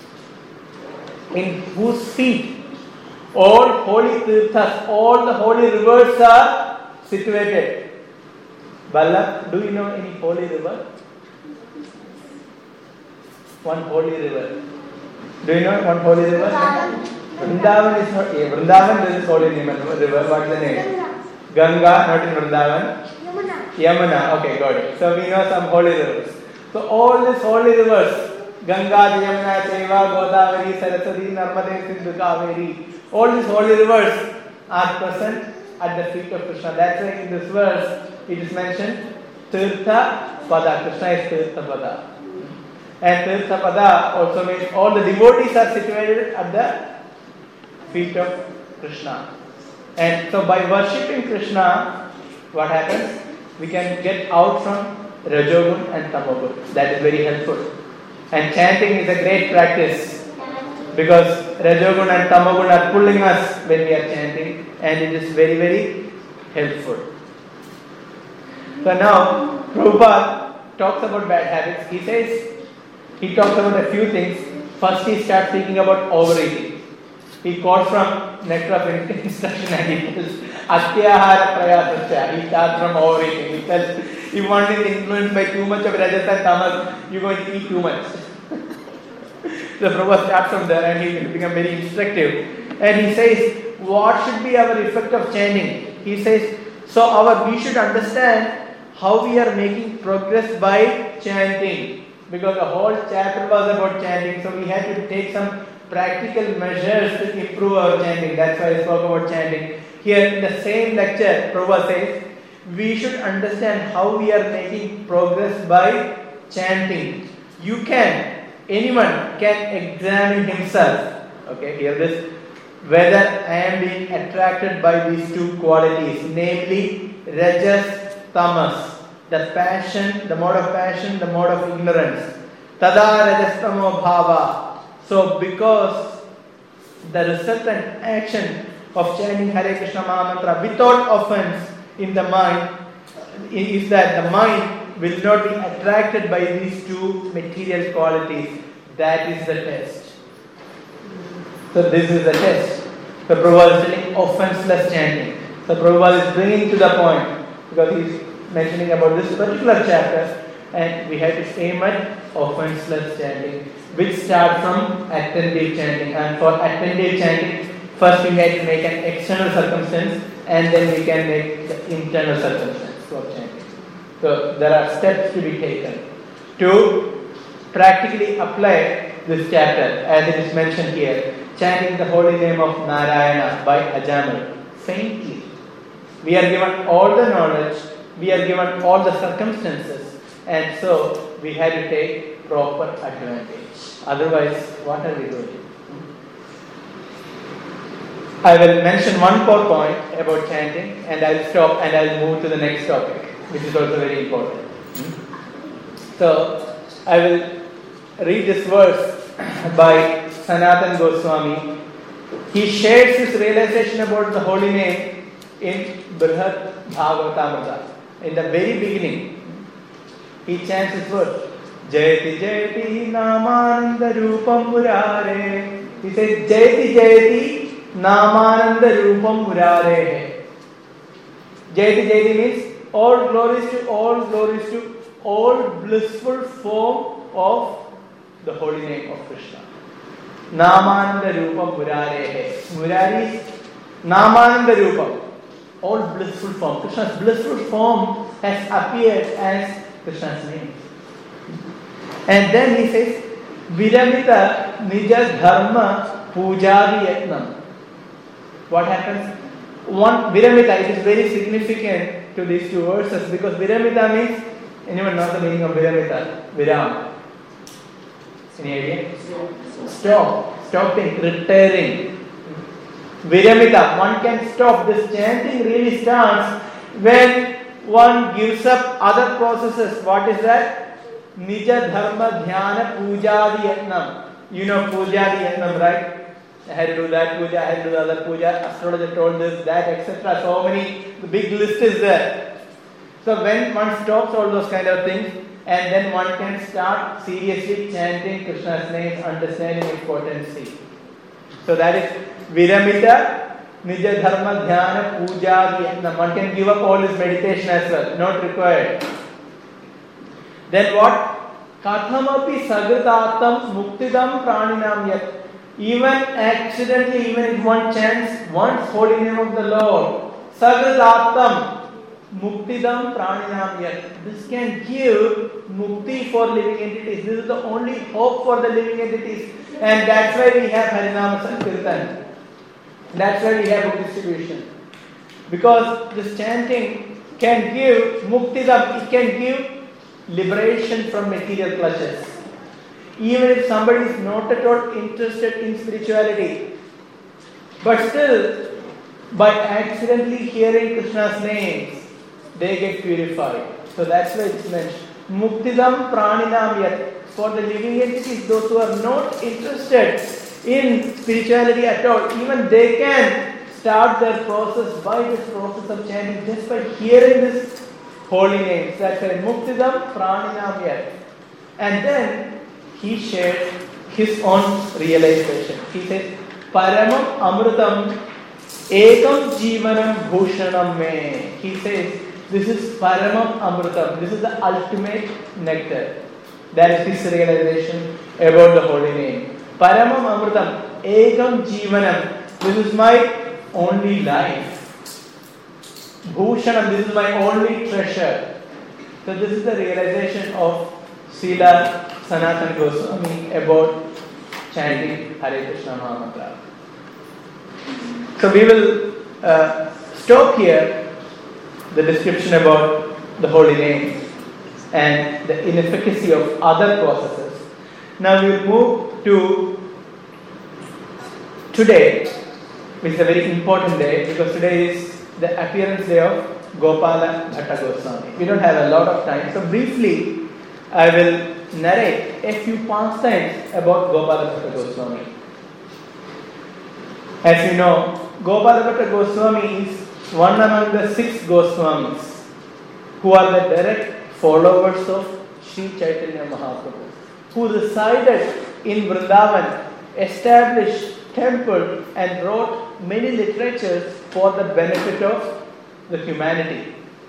in whose feet all holy tirthas, all the holy rivers are situated. Ballabh, do you know any holy river? One holy river. Do you know one holy river? Vrindavan is not. Yeah, Vrindavan there is holy river. What is the name? Ganga, not in Vrindavan. Yamuna. Yamuna. Okay, got it. So we know some holy rivers. So all these holy rivers, Ganga, Yamuna, Chaiva, Godavari, Saraswati, Narmade, Sindhu, Kaveri, all these holy rivers are present at the feet of Krishna. That's why in this verse it is mentioned Tirtha Pada. Krishna is Tirtha Pada. And Tirtha Pada also means all the devotees are situated at the feet of Krishna. And so by worshipping Krishna, what happens? We can get out from Rajogun and Tamogun. That is very helpful. And chanting is a great practice because Rajogun and Tamogun are pulling us when we are chanting, and it is very, very helpful. So now, Prabhupada talks about bad habits. He says, he talks about a few things. First, he starts speaking about overeating. He quotes from Nectar of Instruction and he tells, Atyahara prayasasya. He starts from overeating. He tells, if one is influenced by too much of rajas and tamas, you're going to eat too much. The Prabhupada starts from there and he will become very instructive. And he says, what should be our effect of chanting? He says, so our we should understand how we are making progress by chanting. Because the whole chapter was about chanting, so we had to take some practical measures to improve our chanting. That's why I spoke about chanting. Here in the same lecture, Prabhupada says, we should understand how we are making progress by chanting. You can, anyone can examine himself. Okay, hear this. Whether I am being attracted by these two qualities, namely rajas, tamas, the passion, the mode of passion, the mode of ignorance. Tada rajastamo bhava. So because the resultant action of chanting Hare Krishna Maha Mantra without offense in the mind is that the mind will not be attracted by these two material qualities. That is the test. So this is the test. So Prabhupada is telling offenseless chanting. So Prabhupada is bringing to the point because he is mentioning about this particular chapter, and we have to aim at offenseless chanting, which starts from attentive chanting. And for attentive chanting, first we have to make an external circumstance, and then we can make the internal circumstance for chanting. So there are steps to be taken to practically apply this chapter, as it is mentioned here, chanting the holy name of Narayana by Ajamal faintly. We are given all the knowledge, we are given all the circumstances, and so we have to take proper advantage. Otherwise, what are we doing? I will mention one more point about chanting, and I will stop and I will move to the next topic, which is also very important. So, I will read this verse by Sanatan Goswami. He shares his realization about the holy name in Brihad Bhagavatamrita. In the very beginning, he chants this verse. Jayati Jayati Namananda Rupam Murare. He says, Jayati Jayati Namananda Rupam Murare. Jayati Jayati means all glories to all glories to all blissful form of the holy name of Krishna. Namananda Rupam Murare. Murari, Namananda Rupam. All blissful form. Krishna's blissful form has appeared as Krishna's name. And then he says, Viramita Nija Dharma Pujari Yatnam. What happens? One Viramita, it is very significant to these two verses because Viramita means Anyone know the meaning of Viramita? Viram. Any idea? Stop. Stopping, retiring. Viramita. One can stop. This chanting really starts when one gives up other processes. What is that? Nija dharma dhyana pujadi yatnam. You know pujadi yatnam, right? I had to do that puja, I had to do the other puja, astrologer told this, that, et cetera. So many, the big list is there. So when one stops all those kind of things, and then one can start seriously chanting Krishna's name, understanding its potency. So that is Viramita, Nija Dharma Dhyana Puja Yatnam. One can give up all this meditation as well, not required. Then what? Kathamapi Sagritatam Muktidam Praninam Yat. Even accidentally, even if one chants once holy name of the Lord, Sagritatam Muktidam Praninam Yat. This can give mukti for living entities. This is the only hope for the living entities. And that's why we have Harinama Sankirtan. That's why we have book distribution. Because this chanting can give muktidam, it can give liberation from material clutches. Even if somebody is not at all interested in spirituality, but still, by accidentally hearing Krishna's names, they get purified. So that's why it's mentioned. Muktidam praninam yat. For the living entities, those who are not interested in spirituality at all, even they can start their process by this process of chanting, just by hearing this holy names. That's why Muktidam praninam yat. And then he shared his own realization. He says, Paramam Amrutam Ekam Jivanam Bhushanam Me. He says, this is Paramam Amrutam. This is the ultimate nectar. That is his realization about the holy name. Paramam Amrutam Ekam Jivanam. This is my only life. Bhushanam. This is my only treasure. So this is the realization of Srila Sanatana Goswami about chanting Hare Krishna Mahamantra. So we will uh, stop here the description about the holy name and the inefficacy of other processes. Now we will move to today, which is a very important day because today is the appearance day of Gopala Bhatta Goswami. We don't have a lot of time, so briefly I will narrate a few pastimes about Gopala Bhatta Goswami. As you know, Gopala Bhatta Goswami is one among the six Goswamis who are the direct followers of Sri Chaitanya Mahaprabhu, who resided in Vrindavan, established temple and wrote many literatures for the benefit of the humanity.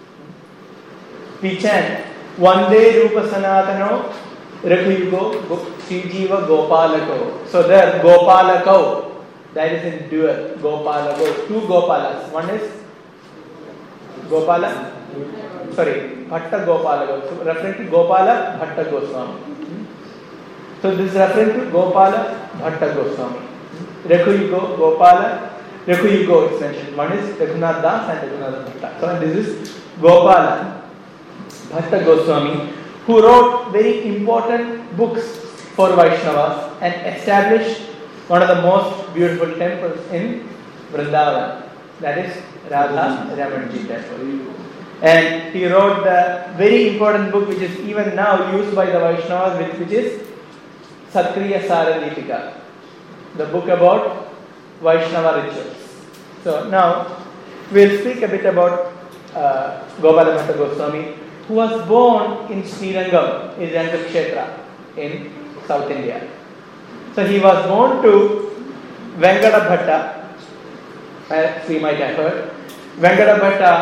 We chant Vande Rupa Sanatano Raghuyugo Srijiva Gopalako. So there Gopalako, that is in dual, Gopalako. Two Gopalas. One is Gopala, sorry, Bhatta Gopala, so referring to Gopala Bhatta Goswami. So this is referring to Gopala Bhatta Goswami. Raghuyugo Gopala, Raghuyugo is mentioned. One is Raghunath Das and Raghunath Bhatta. So this is Gopala Bhatta Goswami, who wrote very important books for Vaishnavas and established one of the most beautiful temples in Vrindavan. That is Radha Ramanji temple. And he wrote the very important book which is even now used by the Vaishnavas, which, which is Satkriya Saradeepika, the book about Vaishnava rituals. So now we'll speak a bit about uh, Gopala Bhatta Goswami, who was born in Srirangam, in Rangakshetra in South India. So he was born to Venkata Bhatta, as we might have heard. Venkata Bhatta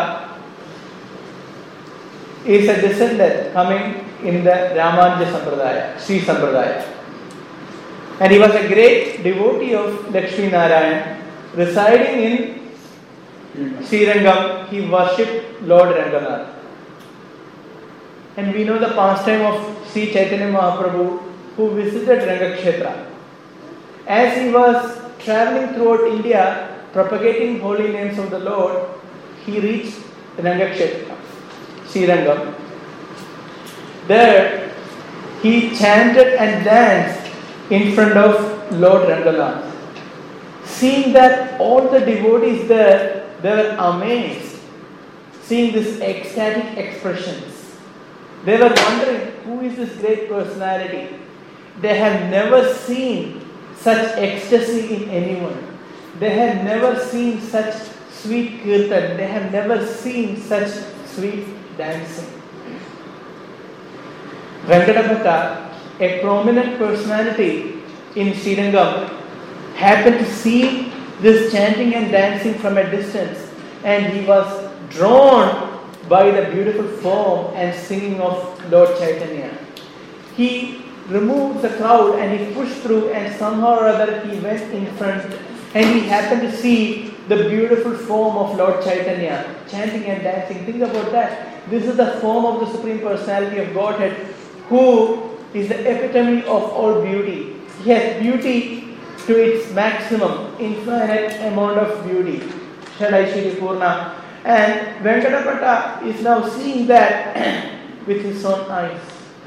is a descendant coming in the Ramanuja Sampradaya, Sri Sampradaya. And he was a great devotee of Lakshmi Narayan. Residing in Srirangam, he worshipped Lord Ranganath. And we know the pastime of Sri Chaitanya Mahaprabhu, who visited Rangakshetra. As he was traveling throughout India, propagating holy names of the Lord, he reached Rangakshetra, Srirangam. There, he chanted and danced in front of Lord Rangala. Seeing that all the devotees there, they were amazed, seeing these ecstatic expressions. They were wondering, who is this great personality? They had never seen such ecstasy in anyone. They had never seen such sweet kirtan. They had never seen such sweet dancing. Venkadabhatta, a prominent personality in Srirangam, happened to see this chanting and dancing from a distance, and he was drawn by the beautiful form and singing of Lord Chaitanya. He removed the crowd and he pushed through, and somehow or other he went in front, and he happened to see the beautiful form of Lord Chaitanya chanting and dancing. Think about that. This is the form of the Supreme Personality of Godhead, who is the epitome of all beauty. He has beauty to its maximum, infinite amount of beauty. Shadaishiri Purna. And Venkadabhatta is now seeing that with his own eyes.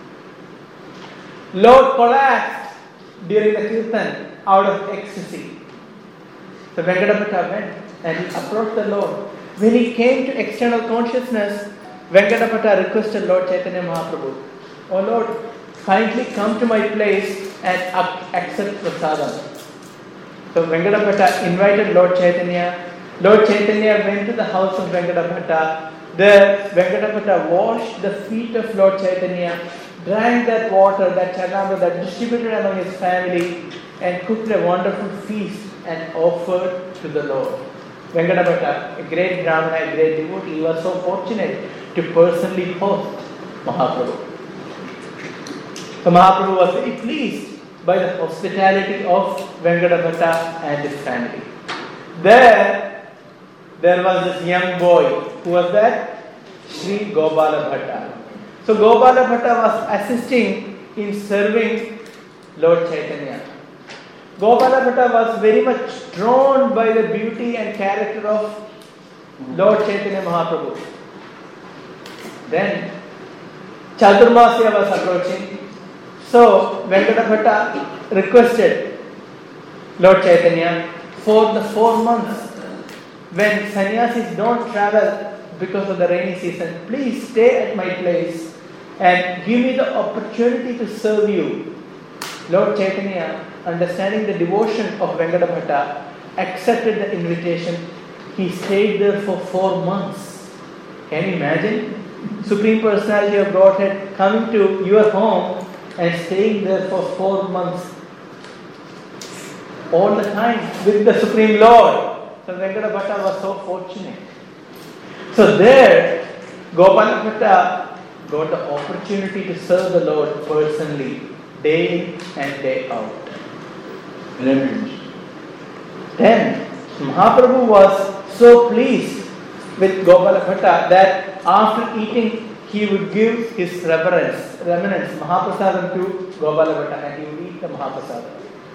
Lord collapsed during the kirtan out of ecstasy. So Venkadabhatta went and he approached the Lord. When he came to external consciousness, Venkadabhatta requested Lord Chaitanya Mahaprabhu, "Oh Lord, kindly come to my place and accept prasadam." So Venkadabhatta invited Lord Chaitanya. Lord Chaitanya went to the house of Venkadabhatta. There, Venkadabhatta washed the feet of Lord Chaitanya, drank that water, that charnamrita, distributed among his family, and cooked a wonderful feast and offered to the Lord. Venkadabhatta, a great Brahmana, a great devotee, he was so fortunate to personally host Mahaprabhu. So Mahaprabhu was very pleased by the hospitality of Venkadabhatta and his family. There, there was this young boy. Who was that? Sri Gopala Bhatta. So Gopala Bhatta was assisting in serving Lord Chaitanya. Gopala Bhatta was very much drawn by the beauty and character of Lord Chaitanya Mahaprabhu. Then Chaturmasya was approaching. So Venkadabhatta requested Lord Chaitanya, for the four months when sannyasis don't travel because of the rainy season, please stay at my place and give me the opportunity to serve you. Lord Chaitanya, understanding the devotion of Venkadabhatta, accepted the invitation. He stayed there for four months. Can you imagine? Supreme Personality of Godhead coming to your home and staying there for four months. All the time with the Supreme Lord. So Venkadabhatta was so fortunate. So there, Gopala Bhatta got the opportunity to serve the Lord personally, day in and day out. Then Mahaprabhu was so pleased with Gopala Bhatta that after eating, he would give his reverence, reverence, Mahaprasadam to Gopala Bhatta, and he would eat the Mahaprasadam.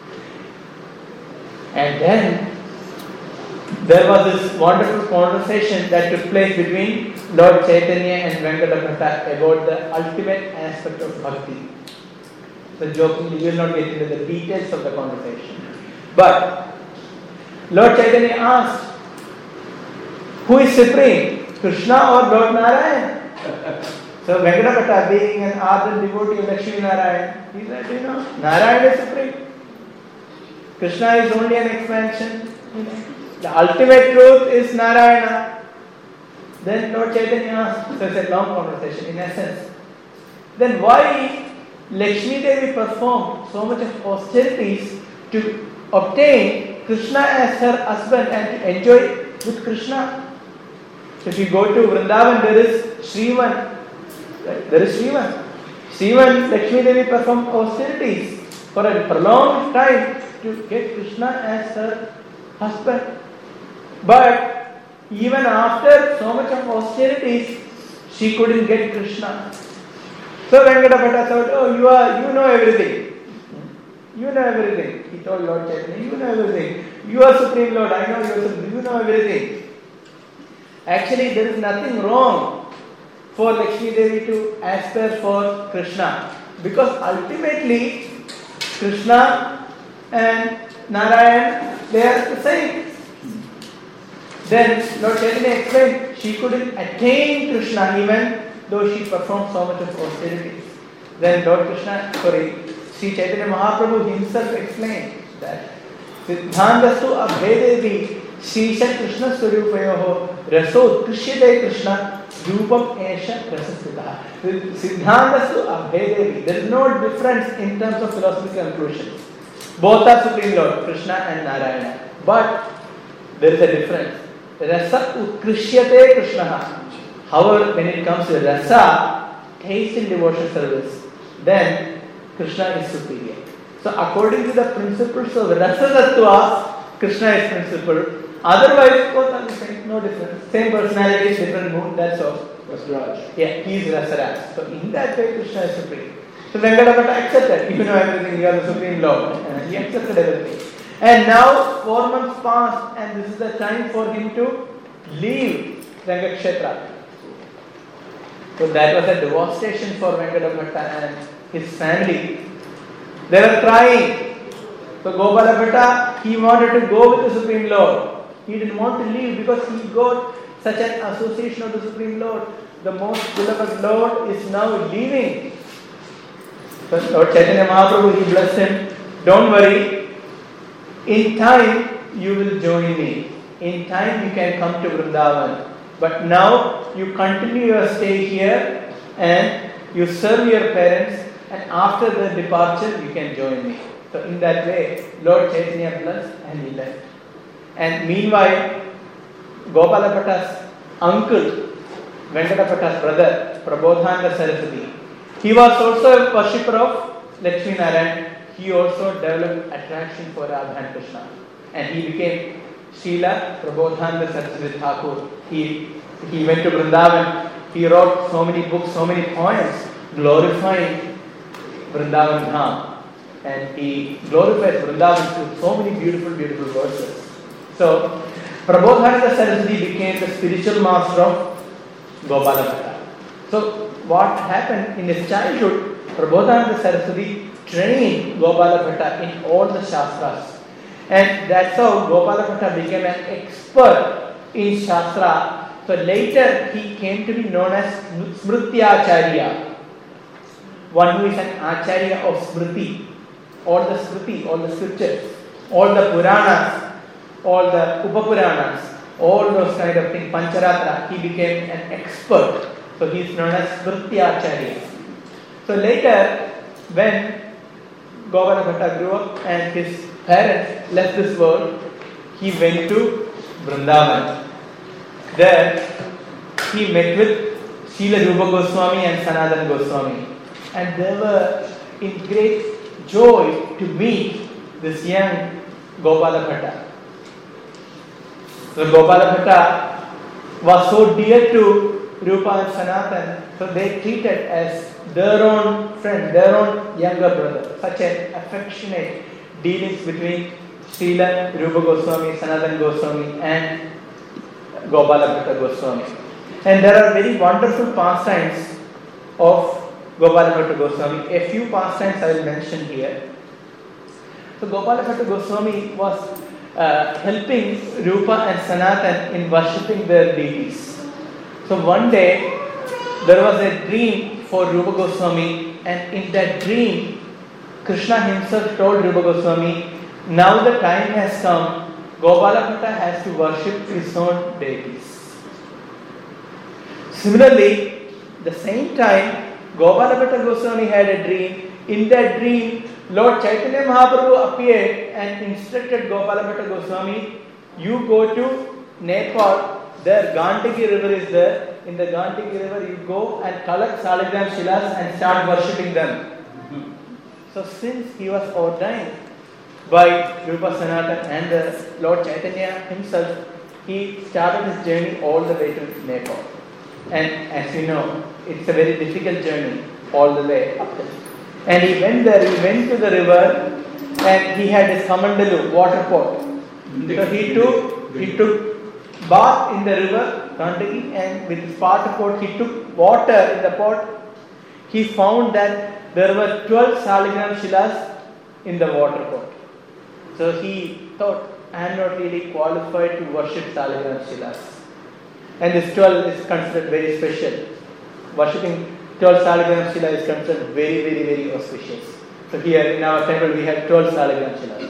And then there was this wonderful conversation that took place between Lord Chaitanya and Venkadabhatta about the ultimate aspect of bhakti. So jokingly, we will not get into the details of the conversation. But Lord Chaitanya asked, who is supreme, Krishna or Lord Narayan? So Venkadabhatta, being an ardent devotee of Lakshmi Narayan, he said, you know, Narayan is supreme. Krishna is only an expansion. You know. The ultimate truth is Narayana. Then Lord Chaitanya asked, so it's a long conversation in essence. Then why Lakshmi Devi performed so much of austerities to obtain Krishna as her husband and to enjoy with Krishna? So if you go to Vrindavan, there is Shrivan. Right? There is Shrivan. Shrivan, Lakshmi Devi performed austerities for a prolonged time to get Krishna as her husband. But even after so much of austerities, she couldn't get Krishna. So Venkadabhatta said, oh, you are, you know everything. You know everything. He told Lord Chaitanya, you know everything. You are Supreme Lord, I know you are Supreme, you know everything. Actually, there is nothing wrong for Lakshmi Devi to aspire for Krishna? Because ultimately Krishna and Narayan, they are the same. Then Lord Chaitanya explained she couldn't attain Krishna even though she performed so much of austerities. Then Lord Krishna, sorry, Sri Chaitanya Mahaprabhu himself explained that Siddhantastu abhedevi Shisha Krishna Swarupayoho Raso Krishyate Krishna Rupam Esha Rasasitaha. Siddhantastu abhedevi. There is no difference in terms of philosophical conclusions. Both are Supreme Lord, Krishna and Narayana. But there is a difference. Rasa Utkrishyate Krishna. However, when it comes to rasa, taste in devotional service, then Krishna is superior. So according to the principles of rasa tattva, Krishna is principle. Otherwise, both are the same, no difference. Same personality, different mood, that's all. Rasaraj. Yeah, he is Rasaraj. So in that way, Krishna is supreme. So Venkatapata accepted, even though everything, you are the Supreme Lord. And he accepted everything. And now, four months passed, and this is the time for him to leave Rangakshetra. So that was a devastation for Venkatapata and his family. They were crying. So Gopala Bhatta, he wanted to go with the Supreme Lord. He didn't want to leave because he got such an association of the Supreme Lord. The most beloved Lord is now leaving. So Lord Chaitanya Mahaprabhu, he blessed him. Don't worry. In time, you will join me. In time, you can come to Vrindavan. But now, you continue your stay here and you serve your parents, and after the departure, you can join me. So in that way, Lord Chaitanya blessed and he left. And meanwhile, Gopala Bhatta's uncle, Venkatapata's brother, Prabodhananda Saraswati, he was also a worshipper of Lakshmi Narayan. He also developed attraction for Radha and Krishna. And he became Srila Prabodhananda Saraswati Thakur. He, he went to Vrindavan. He wrote so many books, so many poems glorifying Vrindavan Dham. And he glorifies Vrindavan through so many beautiful, beautiful verses. So, Prabodhananda Saraswati became the spiritual master of Gopala Bhatta. So, what happened in his childhood, Prabodhananda Saraswati trained Gopala Bhatta in all the Shastras. And that's how Gopala Bhatta became an expert in Shastra. So later he came to be known as Smrityacharya, one who is an Acharya of Smriti, all the Smriti, all the scriptures, all the Puranas, all the Upapuranas, all those kind of things, Pancharatra, he became an expert. So he is known as Smrityacharya. So later, when Gopala Bhatta grew up and his parents left this world, he went to Vrindavan. There, he met with Srila Rupa Goswami and Sanatana Goswami. And they were in great joy to meet this young Gopala Bhatta. So Gopala Bhatta was so dear to Rupa and Sanatana, so they treated as their own friend, their own younger brother. Such an affectionate dealings between Srila Rupa Goswami, Sanatana Goswami and Gopala Bhatta Goswami. And there are very wonderful pastimes of Gopala Bhatta Goswami. A few pastimes I will mention here. So Gopala Bhatta Goswami was uh, helping Rupa and Sanatana in worshipping their deities. So one day there was a dream for Rupa Goswami, and in that dream Krishna himself told Rupa Goswami, now the time has come, Gopala Bhatta has to worship his own deities. Similarly, the same time, Gopala Bhatta Goswami had a dream. In that dream, Lord Chaitanya Mahaprabhu appeared and instructed Gopala Bhatta Goswami, you go to Nepal, there Gandaki river is there. In the Gandaki river, you go and collect Saligram Shilas and start worshipping them. Mm-hmm. So since he was ordained by Rupa Sanatana and the Lord Chaitanya himself, he started his journey all the way to Nepal. And as you know, it's a very difficult journey all the way up there. And he went there, he went to the river and he had his kamandalu, water pot. So he took, he took bath in the river, Gandaki, and with his water pot he took water in the pot, he found that there were twelve Saligram Shilas in the water pot. So he thought, I am not really qualified to worship Saligram Shilas. And this twelve is considered very special. Worshipping twelve Saligram Shila is considered very, very, very auspicious. So here in our temple we have twelve Saligram Shilas.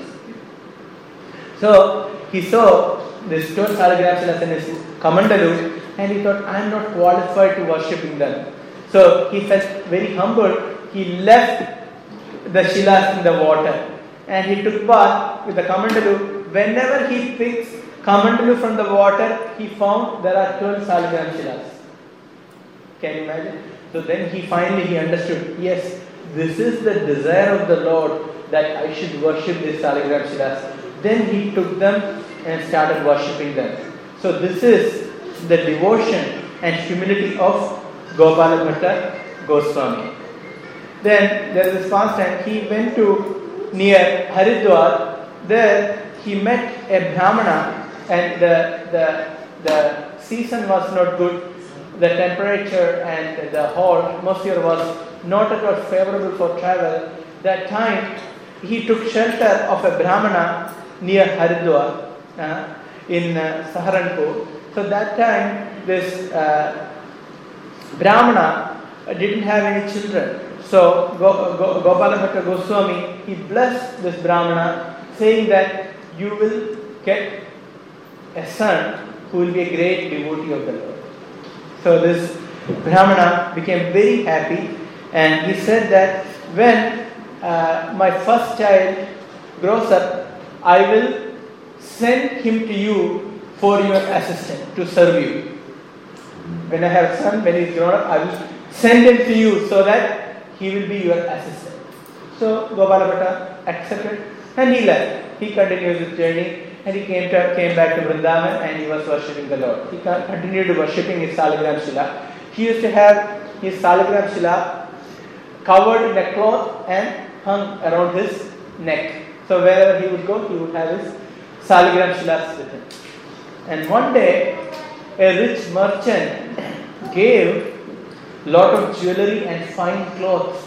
So he saw this twelve Saligram Shilas in his Kamandalu and he thought, I am not qualified to worshipping them. So he felt very humble. He left the Shilas in the water and he took bath with the Kamandalu. Whenever he picks Kamandalu from the water, he found there are twelve Saligram Shilas. Can you imagine? So then he finally he understood, yes, this is the desire of the Lord that I should worship these Saligram Shilas. Then he took them and started worshipping them. So this is the devotion and humility of Gopala Bhatta Goswami. Then there is this pastime, he went to near Haridwar. There he met a Brahmana and the, the, the season was not good. The temperature and the whole atmosphere was not at all favorable for travel. That time he took shelter of a Brahmana near Haridwar uh, in uh, Saharanpur. So that time this uh, Brahmana didn't have any children. So Go, Go, Gopala Bhatta Goswami, he blessed this Brahmana saying that you will get a son who will be a great devotee of the Lord. So this Brahmana became very happy and he said that when uh, my first child grows up, I will send him to you for your assistant to serve you. When I have a son, when he is grown up, I will send him to you so that he will be your assistant. So Gopala Bhatta accepted and he left. He continued his journey and he came to, came back to Vrindavan and he was worshipping the Lord. He continued worshipping his Saligram Shila. He used to have his Saligram Shila covered in a cloth and hung around his neck. So wherever he would go, he would have his Saligram Shilas with him. And one day, a rich merchant gave lot of jewelry and fine clothes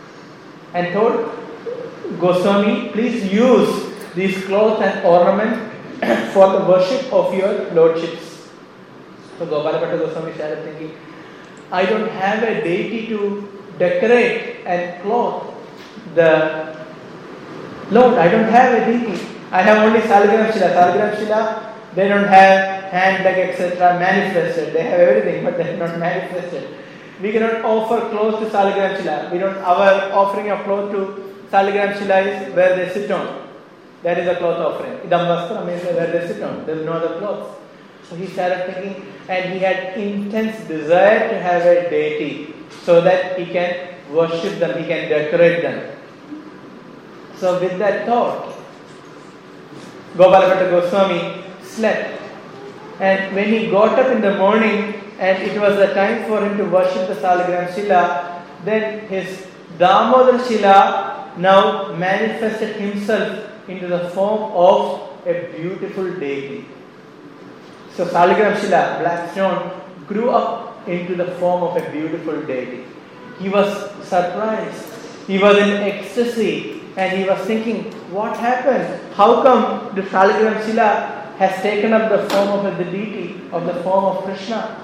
and told Goswami, please use these clothes and ornaments for the worship of your lordships. So Gopala Bhatta Goswami started thinking, I don't have a deity to decorate and clothe the Lord. I don't have a deity. I have only Saligram Shila. Saligram Shila, they don't have hand, leg, et cetera manifested. They have everything, but they are not manifested. We cannot offer clothes to Saligram Shila. We don't. Our offering of clothes to Saligram Shila is where they sit on. That is a cloth offering. Idam Vastra means where they sit on. There is no other clothes. So he started thinking, and he had intense desire to have a deity so that he can worship them, he can decorate them. So with that thought, Gopala Bhatta Goswami slept. And when he got up in the morning and it was the time for him to worship the Saligram Shila, then his Damodar Shila now manifested himself into the form of a beautiful deity. So Saligram Shila, black stone, grew up into the form of a beautiful deity. He was surprised. He was in ecstasy and he was thinking, what happened? How come the Saligram Shila has taken up the form of the deity, of the form of Krishna?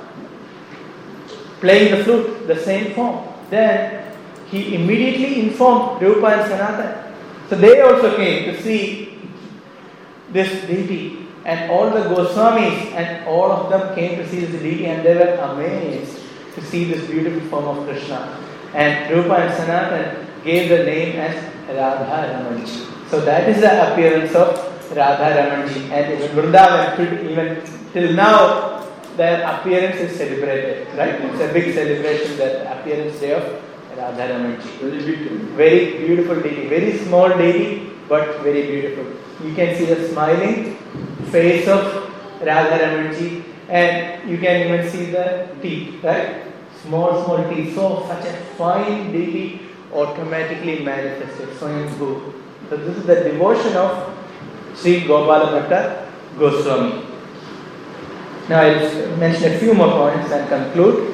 Playing the flute, the same form. Then he immediately informed Rupa and Sanatan. So they also came to see this deity. And all the Goswamis and all of them came to see this deity and they were amazed to see this beautiful form of Krishna. And Rupa and Sanatan gave the name as Radha Ramanji. So that is the appearance of Radha Ramanji. And even Vrindavan, even till now, their appearance is celebrated. Right? It's a big celebration, the appearance day of Radha Ramanji. Very beautiful. Very beautiful deity. Very small deity, but very beautiful. You can see the smiling face of Radha Ramanji and you can even see the teeth, right? Small, small teeth. So such a fine deity automatically manifested. Swayambhu. So this is the devotion of Sri Gopala Bhatta Goswami. Now I'll mention a few more points and conclude.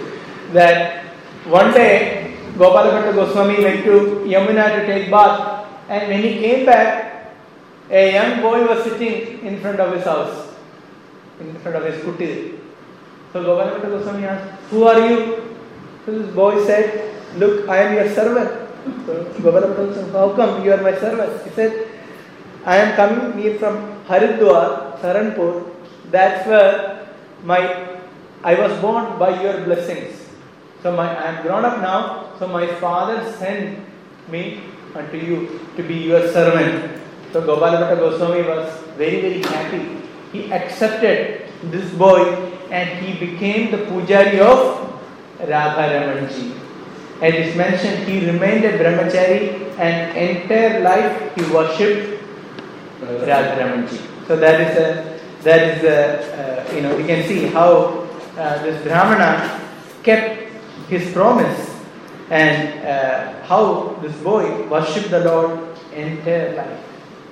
that one day Gopala Bhatta Goswami went to Yamuna to take bath, and when he came back, a young boy was sitting in front of his house, in front of his kutir. So Gopala Bhatta Goswami asked, "Who are you?" So this boy said, "Look, I am your servant." So Gopala Bhatta Goswami, "How come you are my servant?" He said, "I am coming near from Haridwar, Saranpur. That's where my I was born by your blessings. So my I am grown up now. So my father sent me unto you to be your servant." So Gopala Bhatta Goswami was very very happy. He accepted this boy and he became the pujari of Radha Ramanji. As is mentioned, he remained a brahmachari and entire life he worshipped Radha Ramanji. So that is a that is a uh, you know we can see how uh, this Brahmana kept his promise and uh, how this boy worshipped the Lord entire life.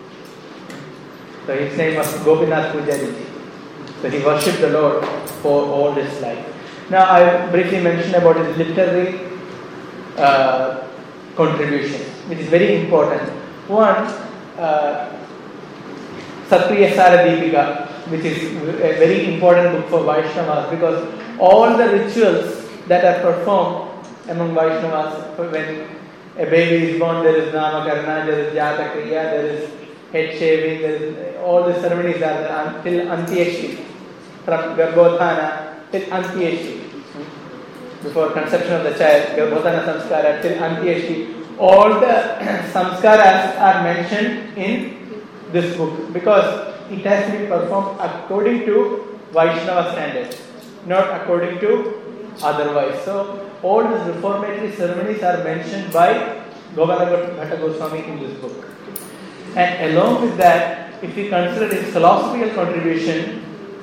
So his name was Gopinath Pujariji. So he worshipped the Lord for all his life. Now I briefly mentioned about his literary uh, contribution, which is very important. One, uh, Satriya Sara Deepika, which is a very important book for Vaishnavas, because all the rituals that are performed among Vaishnavas, when a baby is born, there is Namakarna, there is Jata Kriya, there is head shaving, there is, all the ceremonies are there until Antyeshti, from Garbhodhana till Antyeshti, before conception of the child, Garbhodhana Samskara till Antyeshti. All the samskaras are mentioned in this book because it has to be performed according to Vaishnava standards, not according to otherwise. So all these reformatory ceremonies are mentioned by Gopala Bhatta Goswami in this book. And along with that, if we consider his philosophical contribution,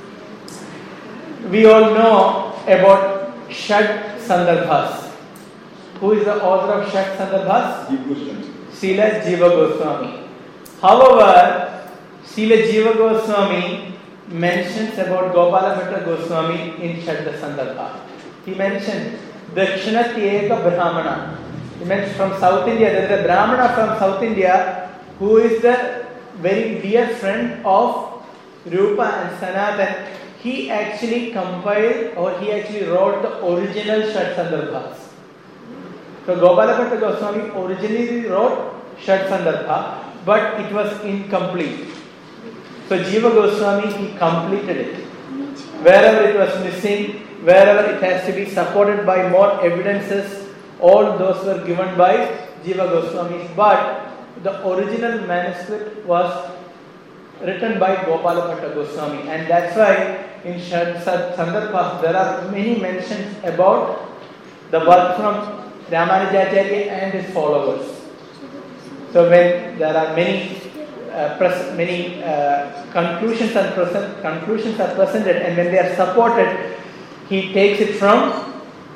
we all know about Shad Sandarbhas. Who is the author of Shad Sandarbhas? Srila Jiva Goswami. However, Srila Jiva Goswami mentions about Gopala Bhatta Goswami in Shad Sandarbha. He mentioned Dakshinatyeka Brahmana. He mentioned from South India, there is a Brahmana from South India who is the very dear friend of Rupa and Sanatan. He actually compiled or he actually wrote the original Shad Sandarbhas. So Gopala Bhatta Goswami originally wrote Shad Sandarbha, but it was incomplete. So Jiva Goswami, he completed it. Wherever it was missing, wherever it has to be supported by more evidences, all those were given by Jiva Goswami. But the original manuscript was written by Gopala Bhatta Goswami, and that's why in Shad Sandarbhas there are many mentions about the work from Ramanujacharya and his followers. So when there are many uh, pres- many uh, conclusions and present conclusions are presented, and when they are supported, he takes it from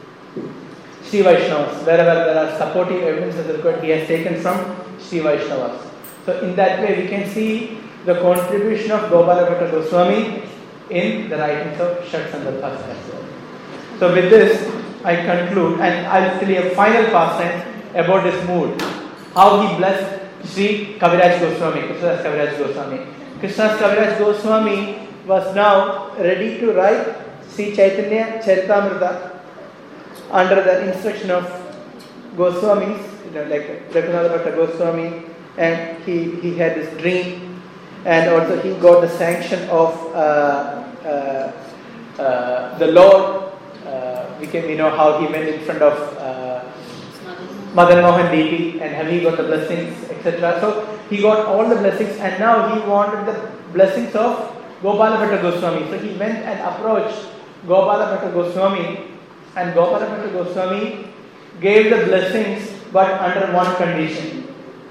Sri Vaishnavas. Wherever there are supportive evidences required, he has taken from Sri Vaishnavas. So in that way, we can see the contribution of Gopala Bhatta Goswami in the writings of Shad Sandarbhas as well. So with this, I conclude, and I'll tell you a final pastime about his mood. How he blessed Sri Kaviraj Goswami, Krishnadas Kaviraj Goswami. Krishnadas Kaviraj Goswami was now ready to write Sri Chaitanya Charitamrita under the instruction of Goswamis, you know, like Raghunath Bhatta Goswami, and he, he had this dream, and also he got the sanction of uh, uh, uh, the Lord. Uh, we can we know how he went in front of uh, Madan Mohan Devi and how he got the blessings, et cetera. So he got all the blessings, and now he wanted the blessings of Gopala Bhatta Goswami. So he went and approached Gopala Bhatta Goswami, and Gopala Bhatta Goswami gave the blessings, but under one condition.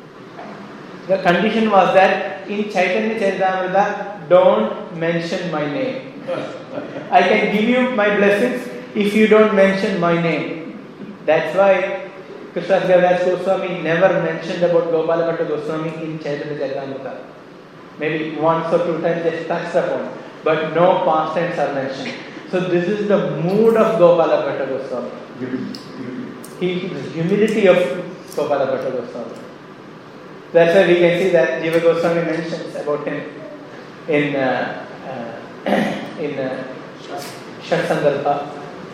The condition was that in Chaitanya Charitamrita, don't mention my name. I can give you my blessings if you don't mention my name. That's why Krishnadas Kaviraj Goswami never mentioned about Gopala Bhatta Goswami in Chaitanya Charitamrita. Maybe once or two times just touched upon. but no past tense are mentioned. So this is the mood of Gopala Bhatta Goswami. He, the humility of Gopala Bhatta Goswami. That's why we can see that Jiva Goswami mentions about him in uh, uh, in uh, Shat Sandarbha.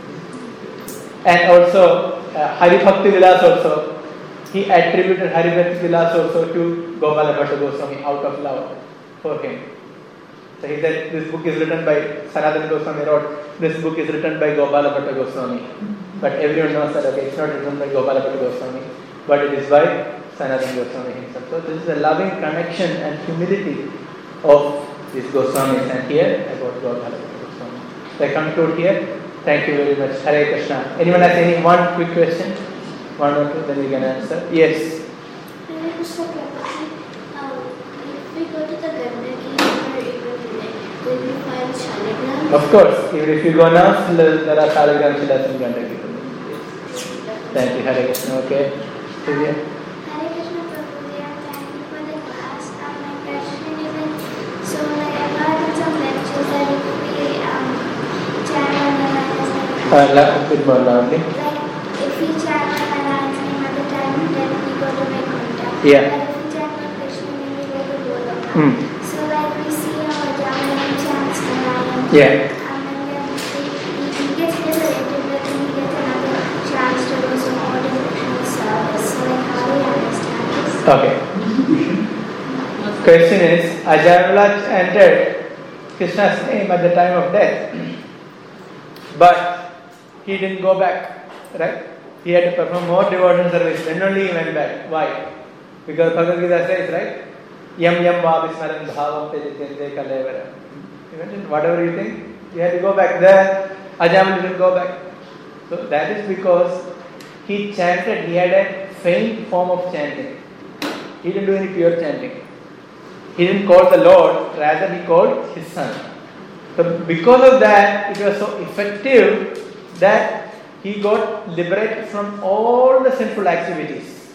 And also uh, Hari Bhakti Vilas also, he attributed Hari Bhakti Vilas also to Gopala Bhatta Goswami out of love for him. So he said this book is written by Sanatana Goswami wrote, this book is written by Gopala Bhatta Goswami. But everyone knows that okay, it's not written by Gopala Bhatta Goswami, but it is by Sanatana Goswami himself. So this is a loving connection and humility of these Goswamis, and here about Gopala Bhatta Goswami. So I conclude here. Thank you very much. Hare Krishna. Anyone has any one quick question? One or two, then we can answer. Yes. Hare Krishna Prabhuji. Um, if we go to the Gandaki or even will we find Shaligram? Of course. Even if you go now, still there are Shaligram Shilas in Gandaki. Thank you. Hare Krishna. Okay. Sylvia? Hare Krishna Prabhuji. Thank you for the class. Um, my question is like, so like I've heard in some lectures that if we um, chant on the Uh, a bit more loudly. like if we chant on Narayan's name at the time of death, we go to Vaikuntha. Yeah. But if we chant on Krishna name, we go to Goloka. Hmm. So like we see how Jamani chants Narayan. Yeah. And then we, have, we, he gets liberated, but then he gets another chance to do some more devotional service. So like how do we understand this? Okay. Question is, Ajamala entered Krishna's name at the time of death, but he didn't go back, right? He had to perform more devotional service. Then only he went back. Why? Because Bhagavad Gita says, right? Yam yam vavismaran bhavam tejitende kalevara. Whatever you think, you had to go back. There, Ajamala didn't go back. So that is because he chanted, he had a faint form of chanting. He didn't do any pure chanting. He didn't call the Lord, rather he called his son. So because of that, it was so effective that he got liberated from all the sinful activities.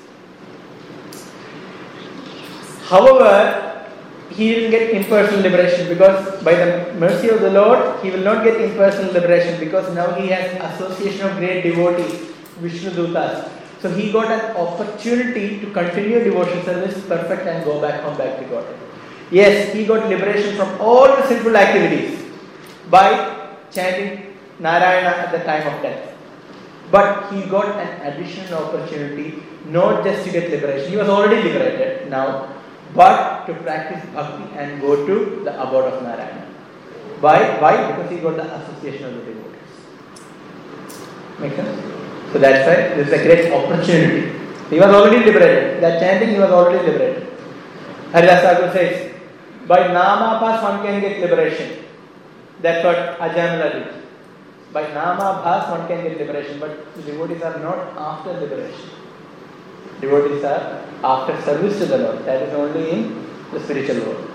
However, he didn't get impersonal liberation because by the mercy of the Lord, he will not get impersonal liberation because now he has association of great devotees, Vishnu Dutas. So he got an opportunity to continue devotional service perfect and go back home back to God. Yes, he got liberation from all the sinful activities by chanting Narayana at the time of death. But he got an additional opportunity not just to get liberation. He was already liberated now, but to practice bhakti and go to the abode of Narayana. Why? Why? Because he got the association of the devotees. Make sense? So that's why this is a great opportunity. He was already liberated. That chanting, he was already liberated. Haridas Thakur says, by Nama Bhas one can get liberation. That's what Ajamala did. By Nama Bhas one can get liberation, but the devotees are not after liberation. Devotees are after service to the Lord. That is only in the spiritual world.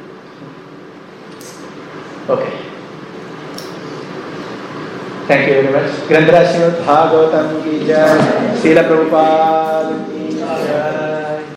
Okay. Thank you very much. Granthara Srimad Bhagavatam ki jai. Srila Prabhupada ki jai.